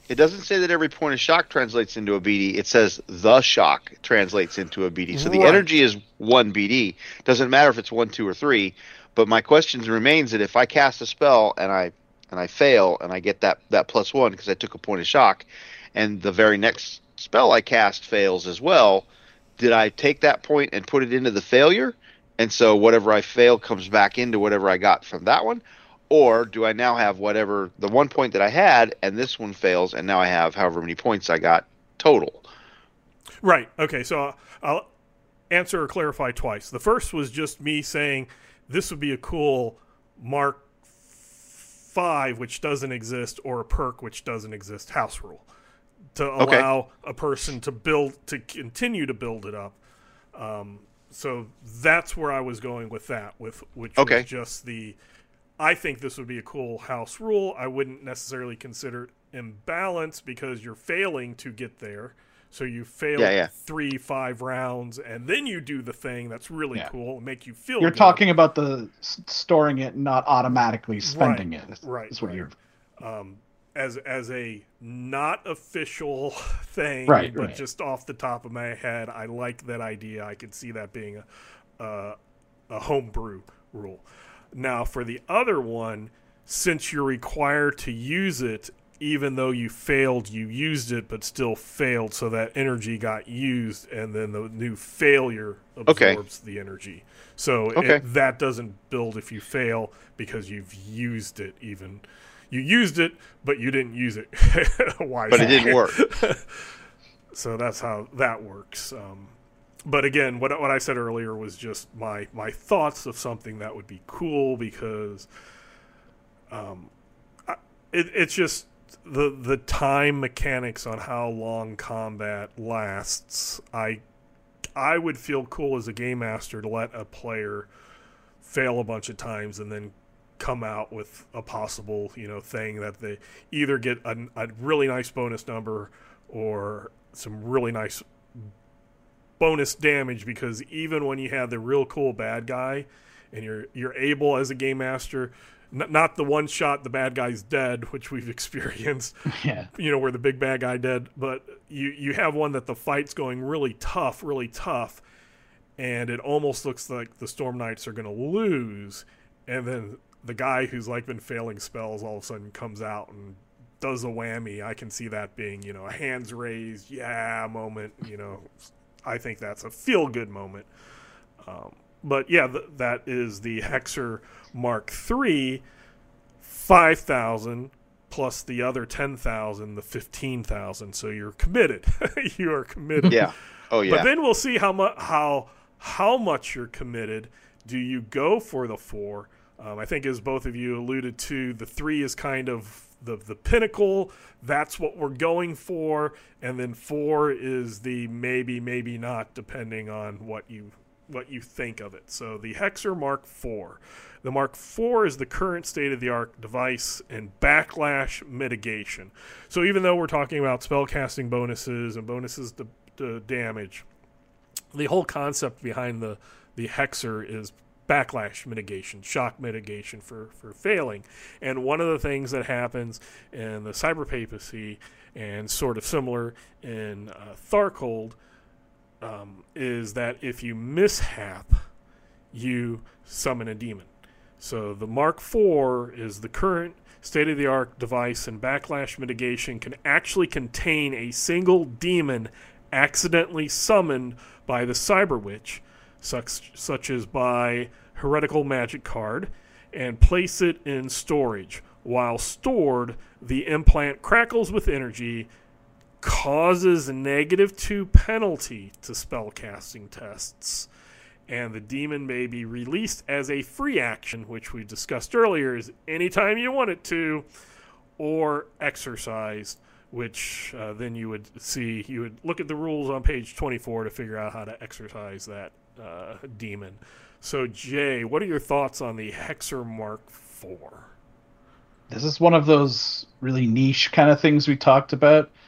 It doesn't say that every point of shock translates into a B D. It says the shock translates into a B D. So the Right. energy is one B D. Doesn't matter if it's one, two, or three. But my question remains that if I cast a spell and I and I fail and I get that, that plus one because I took a point of shock, and the very next spell I cast fails as well, did I take that point and put it into the failure? And so whatever I fail comes back into whatever I got from that one? Or do I now have whatever the one point that I had and this one fails and now I have however many points I got total? Right. Okay. So I'll answer or clarify twice. The first was just me saying this would be a cool Mark five, which doesn't exist, or a perk which doesn't exist, house rule, to allow okay. a person to build, to continue to build it up. Um, so that's where I was going with that, with which okay. was just the. I think this would be a cool house rule. I wouldn't necessarily consider it imbalanced because you're failing to get there. So you fail yeah, yeah. three, five rounds, and then you do the thing that's really yeah. cool and make you feel You're good. talking about the s- storing it, not automatically spending right, it. Right. Is what right. you're... Um, as as a not official thing, right, but right. just off the top of my head, I like that idea. I could see that being a uh, a homebrew rule. Now, for the other one, since you're required to use it, even though you failed, you used it, but still failed, so that energy got used, and then the new failure absorbs okay. the energy. So okay. it, that doesn't build if you fail because you've used it. Even you used it, but you didn't use it wisely. But it didn't work. So that's how that works. Um, But again, what what I said earlier was just my, my thoughts of something that would be cool because um, I, it, it's just the the time mechanics on how long combat lasts. I I would feel cool as a game master to let a player fail a bunch of times and then come out with a possible, you know, thing that they either get a, a really nice bonus number or some really nice bonus damage, because even when you have the real cool bad guy and you're you're able as a game master, n- not the one shot the bad guy's dead, which we've experienced, yeah. you know, where the big bad guy dead, but you, you have one that the fight's going really tough, really tough, and it almost looks like the Storm Knights are going to lose, and then the guy who's like been failing spells all of a sudden comes out and does a whammy. I can see that being, you know, a hands raised, yeah, moment, you know. I think that's a feel-good moment. Um, but, yeah, th- that is the Hexer Mark three, five thousand, plus the other ten thousand, the fifteen thousand. So you're committed. You are committed. Yeah. Oh, yeah. But then we'll see how, mu- how, how much you're committed. Do you go for the four? Um, I think, as both of you alluded to, the three is kind of the the pinnacle. That's what we're going for, and then four is the maybe, maybe not, depending on what you what you think of it. So the Hexer Mark four. The Mark four is the current state-of-the-art device and backlash mitigation. So even though we're talking about spellcasting bonuses and bonuses to, to damage, the whole concept behind the, the Hexer is backlash mitigation, shock mitigation for, for failing. And one of the things that happens in the Cyber Papacy, and sort of similar in uh, Tharcold, um, is that if you mishap, you summon a demon. So the Mark four is the current state-of-the-art device, and backlash mitigation can actually contain a single demon accidentally summoned by the Cyber Witch, such, such as by Heretical Magic card, and place it in storage. While stored, the implant crackles with energy, causes negative two penalty to spellcasting tests, and the demon may be released as a free action, which we discussed earlier is anytime you want it to, or exercised, which uh, then you would see, you would look at the rules on page twenty-four to figure out how to exercise that uh, demon. So, Jay, what are your thoughts on the Hexer Mark four? This is one of those really niche kind of things we talked about,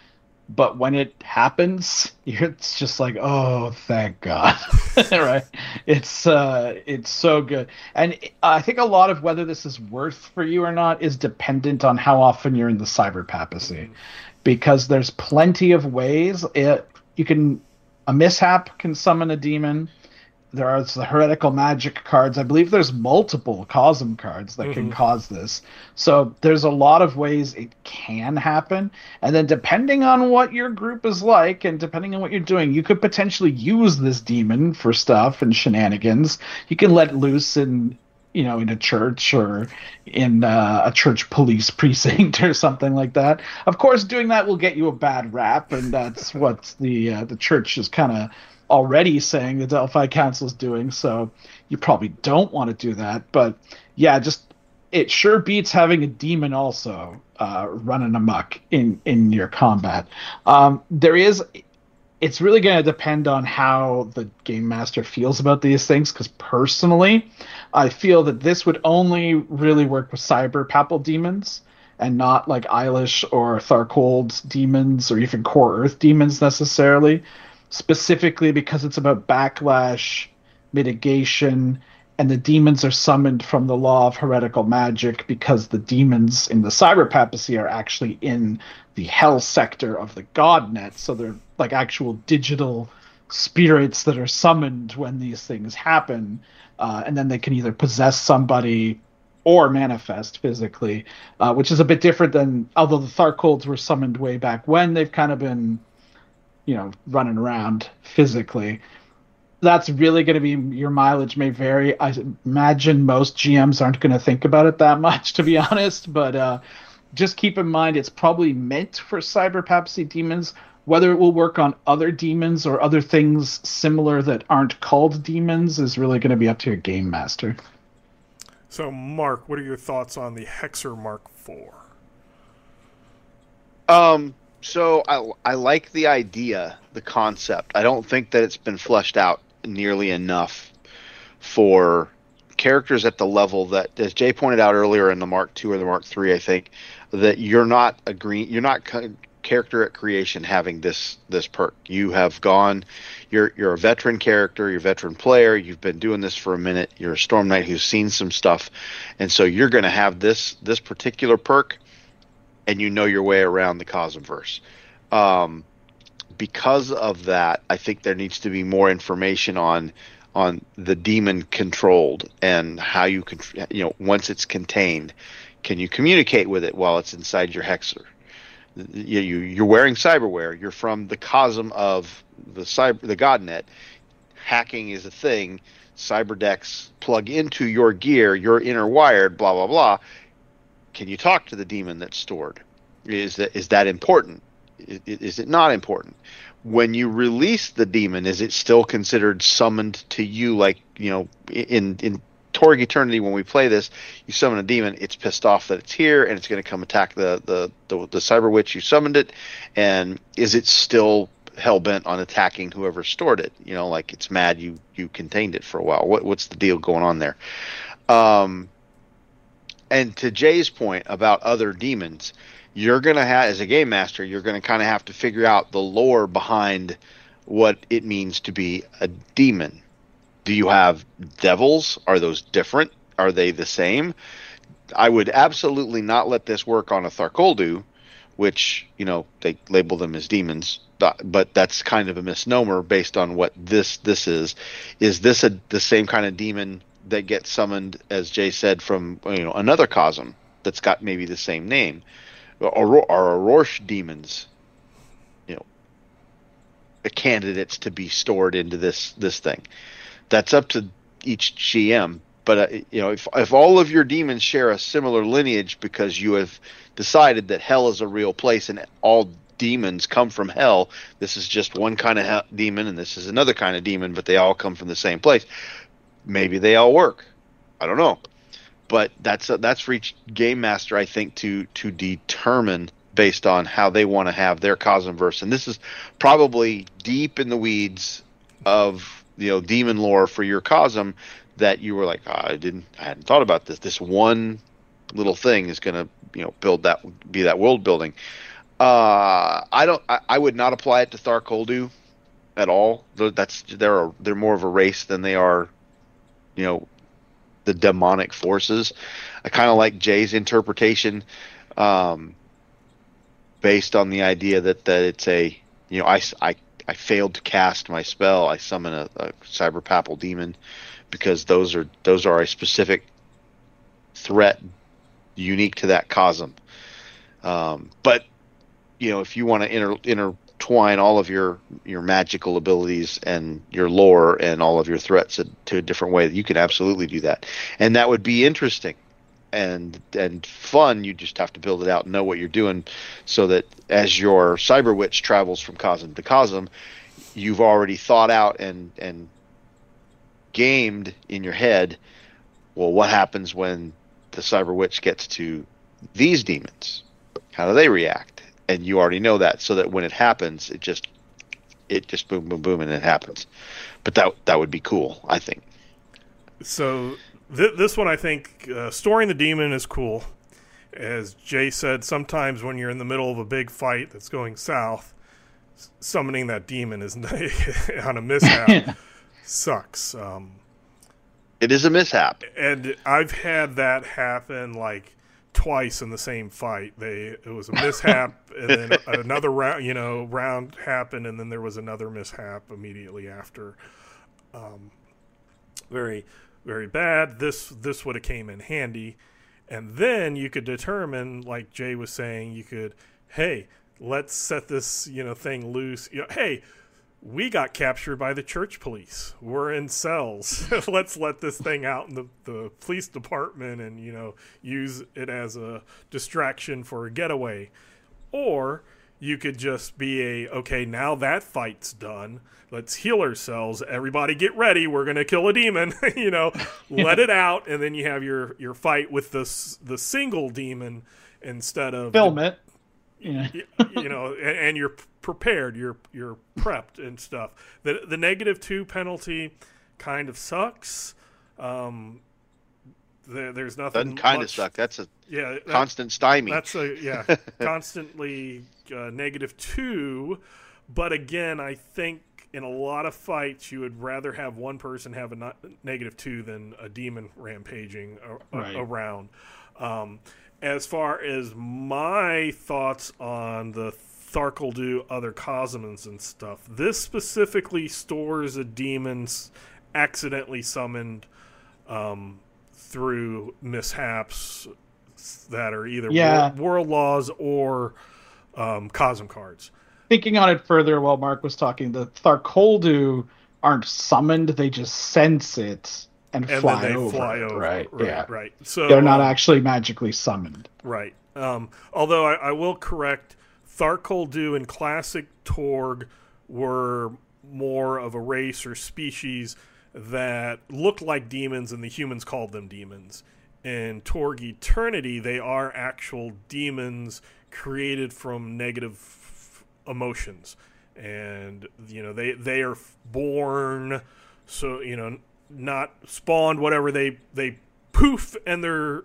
but when it happens, it's just like, oh, thank God, right? It's uh, it's so good, and I think a lot of whether this is worth for you or not is dependent on how often you're in the cyber papacy, mm-hmm. because there's plenty of ways it you can a mishap can summon a demon. There are the heretical magic cards. I believe there's multiple Cosm cards that mm-hmm. can cause this. So there's a lot of ways it can happen. And then depending on what your group is like and depending on what you're doing, you could potentially use this demon for stuff and shenanigans. You can let loose in, you know, in a church or in uh, a church police precinct or something like that. Of course, doing that will get you a bad rap, and that's what the uh, the church is kind of already saying the Delphi Council is doing, so you probably don't want to do that. But yeah, just it sure beats having a demon also uh, running amok in in your combat. Um, there is, it's really going to depend on how the game master feels about these things. Because personally, I feel that this would only really work with cyber papal demons, and not like Eilish or Tharkold's demons or even Core Earth demons necessarily. Specifically because it's about backlash, mitigation, and the demons are summoned from the law of heretical magic because the demons in the cyber papacy are actually in the hell sector of the Godnet, so they're like actual digital spirits that are summoned when these things happen, uh, and then they can either possess somebody or manifest physically, uh, which is a bit different than, although the Tharkolds were summoned way back when, they've kind of been, you know, running around physically. That's really going to be, your mileage may vary. I imagine most G Ms aren't going to think about it that much, to be honest, but uh, just keep in mind it's probably meant for cyber papacy demons. Whether it will work on other demons or other things similar that aren't called demons is really going to be up to your game master. So, Mark, what are your thoughts on the Hexer Mark four? Um... So I, I like the idea, the concept. I don't think that it's been fleshed out nearly enough for characters at the level that, as Jay pointed out earlier in the Mark two or the Mark three, I think, that you're not agreeing, you're not character at creation having this this perk. You have gone, you're you're a veteran character, you're a veteran player, you've been doing this for a minute, you're a Storm Knight who's seen some stuff, and so you're going to have this this particular perk, and you know your way around the Cosmverse. Um, because of that, I think there needs to be more information on on the demon controlled and how you can, you know, once it's contained, can you communicate with it while it's inside your Hexer? You, you you're wearing cyberware. You're from the Cosm of the cyber the Godnet. Hacking is a thing. Cyberdecks plug into your gear. You're interwired. Blah blah blah. Can you talk to the demon that's stored? Is that is that important? Is, is it not important? When you release the demon, is it still considered summoned to you? Like, you know, in in Torg Eternity, when we play this, you summon a demon, it's pissed off that it's here, and it's going to come attack the the the, the cyber witch you summoned it. And is it still hell bent on attacking whoever stored it? You know, like it's mad you you contained it for a while. What what's the deal going on there? Um. And to Jay's point about other demons, you're going to have, as a game master, you're going to kind of have to figure out the lore behind what it means to be a demon. Do you have devils? Are those different? Are they the same? I would absolutely not let this work on a Tharkoldu, which, you know, they label them as demons, but that's kind of a misnomer based on what this this is. Is this a the same kind of demon that gets summoned, as Jay said, from, you know, another Cosm that's got maybe the same name? Or are Rorsch demons, you know, candidates to be stored into this this thing? That's up to each G M. But uh, you know, if if all of your demons share a similar lineage because you have decided that hell is a real place and all demons come from hell, this is just one kind of hell demon and this is another kind of demon, but they all come from the same place. Maybe they all work. I don't know. But that's uh, that's for each game master, I think, to to determine based on how they want to have their Cosmverse. And this is probably deep in the weeds of, you know, demon lore for your Cosm that you were like, oh, I didn't, I hadn't thought about this. This one little thing is going to, you know, build that, be that world building. Uh, I don't. I, I would not apply it to Tharkoldu at all. That's they're a, they're more of a race than they are, you know, the demonic forces. I kind of like Jay's interpretation, um, based on the idea that, that it's a, you know, I, I, I failed to cast my spell. I summon a, a cyberpapal demon because those are those are a specific threat unique to that cosm. Um, but you know, if you want to inter, intertwine all of your your magical abilities and your lore and all of your threats to a different way, you can absolutely do that, and that would be interesting and and fun. You just have to build it out and know what you're doing, so that as your cyber witch travels from cosm to cosm, you've already thought out and and gamed in your head, well, what happens when the cyber witch gets to these demons? How do they react? And you already know that, so that when it happens, it just it just boom, boom, boom, and it happens. But that that would be cool, I think. So th- this one, I think, uh, storing the demon is cool. As Jay said, sometimes when you're in the middle of a big fight that's going south, summoning that demon is on a mishap sucks. Um, it is a mishap, and I've had that happen like twice in the same fight. They it was a mishap, and then another round, you know, round happened, and then there was another mishap immediately after. Um, very, very bad. This this would have came in handy, and then you could determine, like Jay was saying, you could, hey, let's set this, you know, thing loose. You know, hey, we got captured by the church police. We're in cells. Let's let this thing out in the, the police department and, you know, use it as a distraction for a getaway. Or you could just be a, okay, now that fight's done. Let's heal ourselves. Everybody get ready. We're going to kill a demon. You know, let it out. And then you have your, your fight with the, the single demon instead of... Film the, it. Yeah. you know, and, and you're prepared, you're you're prepped and stuff. The the negative two penalty kind of sucks. Um, there, there's nothing. Doesn't kind much, of suck. That's a yeah that, constant stymie. That's a yeah constantly uh, negative two. But again, I think in a lot of fights you would rather have one person have a not, negative two than a demon rampaging a, right. a, around. Um, As far as my thoughts on the Tharkoldu other cosmons and stuff, this specifically stores a demon's accidentally summoned um, through mishaps that are either yeah. world, world laws or um, cosm cards. Thinking on it further while Mark was talking, the Tharkoldu aren't summoned, they just sense it. And, and fly, then they over, fly over. right? Right, yeah. right. So they're not um, actually magically summoned. Right. Um, although I, I will correct, Tharkoldu and Classic Torg were more of a race or species that looked like demons, and the humans called them demons. In Torg Eternity, they are actual demons created from negative emotions, and you know they they are born, so you know. Not spawned, whatever, they they poof and they're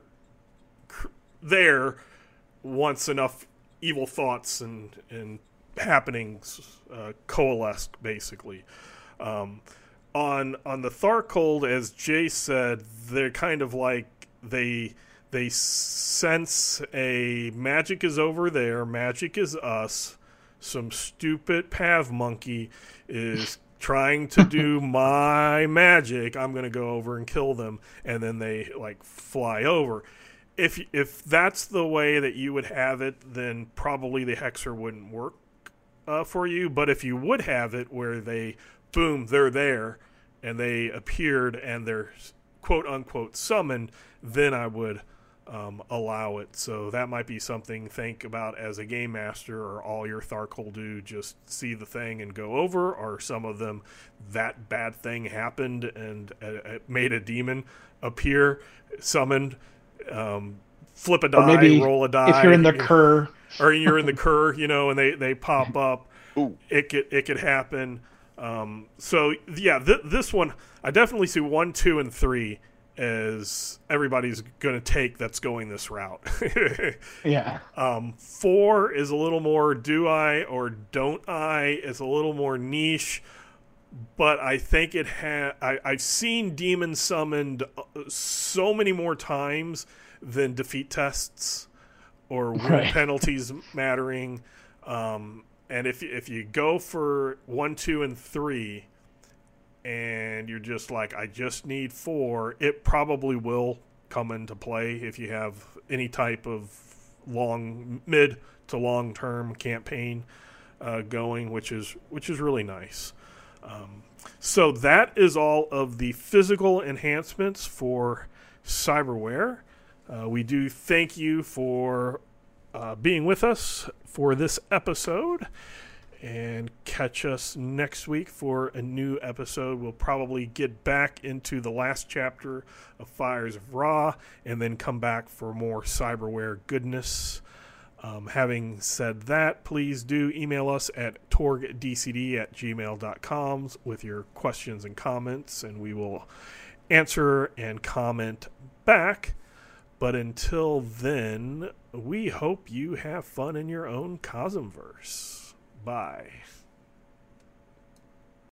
there once enough evil thoughts and and happenings uh, coalesce, basically. Um, on on the Tharkold, as Jay said, they're kind of like they they sense a magic is over there, magic is us. Some stupid Pav monkey is trying to do my magic. I'm going to go over and kill them, and then they like fly over. If if that's the way that you would have it, then probably the Hexer wouldn't work uh, for you. But if you would have it where they, boom, they're there, and they appeared, and they're quote unquote summoned, then I would um, allow it. So that might be something to think about as a game master, or all your Tharkoldu just see the thing and go over, or some of them that bad thing happened and uh, it made a demon appear, summoned, um, flip a die, maybe roll a die. If you're in the Kerr. Or you're in the Kerr, you know, and they, they pop up. Ooh. It could, it could happen. Um, so, yeah, th- this one, I definitely see one, two, and three as everybody's going to take that's going this route. Yeah. Um, four is a little more do I or don't I. It's a little more niche, but I think it ha- I, I've seen demons summoned so many more times than defeat tests or win Right. penalties mattering. Um, and if if you go for one, two, and three, and you're just like, I just need four, it probably will come into play if you have any type of long, mid to long term campaign uh, going, which is which is really nice. Um, so that is all of the physical enhancements for Cyberware. Uh, we do thank you for uh, being with us for this episode. And catch us next week for a new episode. We'll probably get back into the last chapter of Fires of Ra and then come back for more Cyberware goodness. Um, having said that, please do email us at torgdcd at gmail dot com with your questions and comments, and we will answer and comment back. But until then, we hope you have fun in your own Cosmverse. Bye.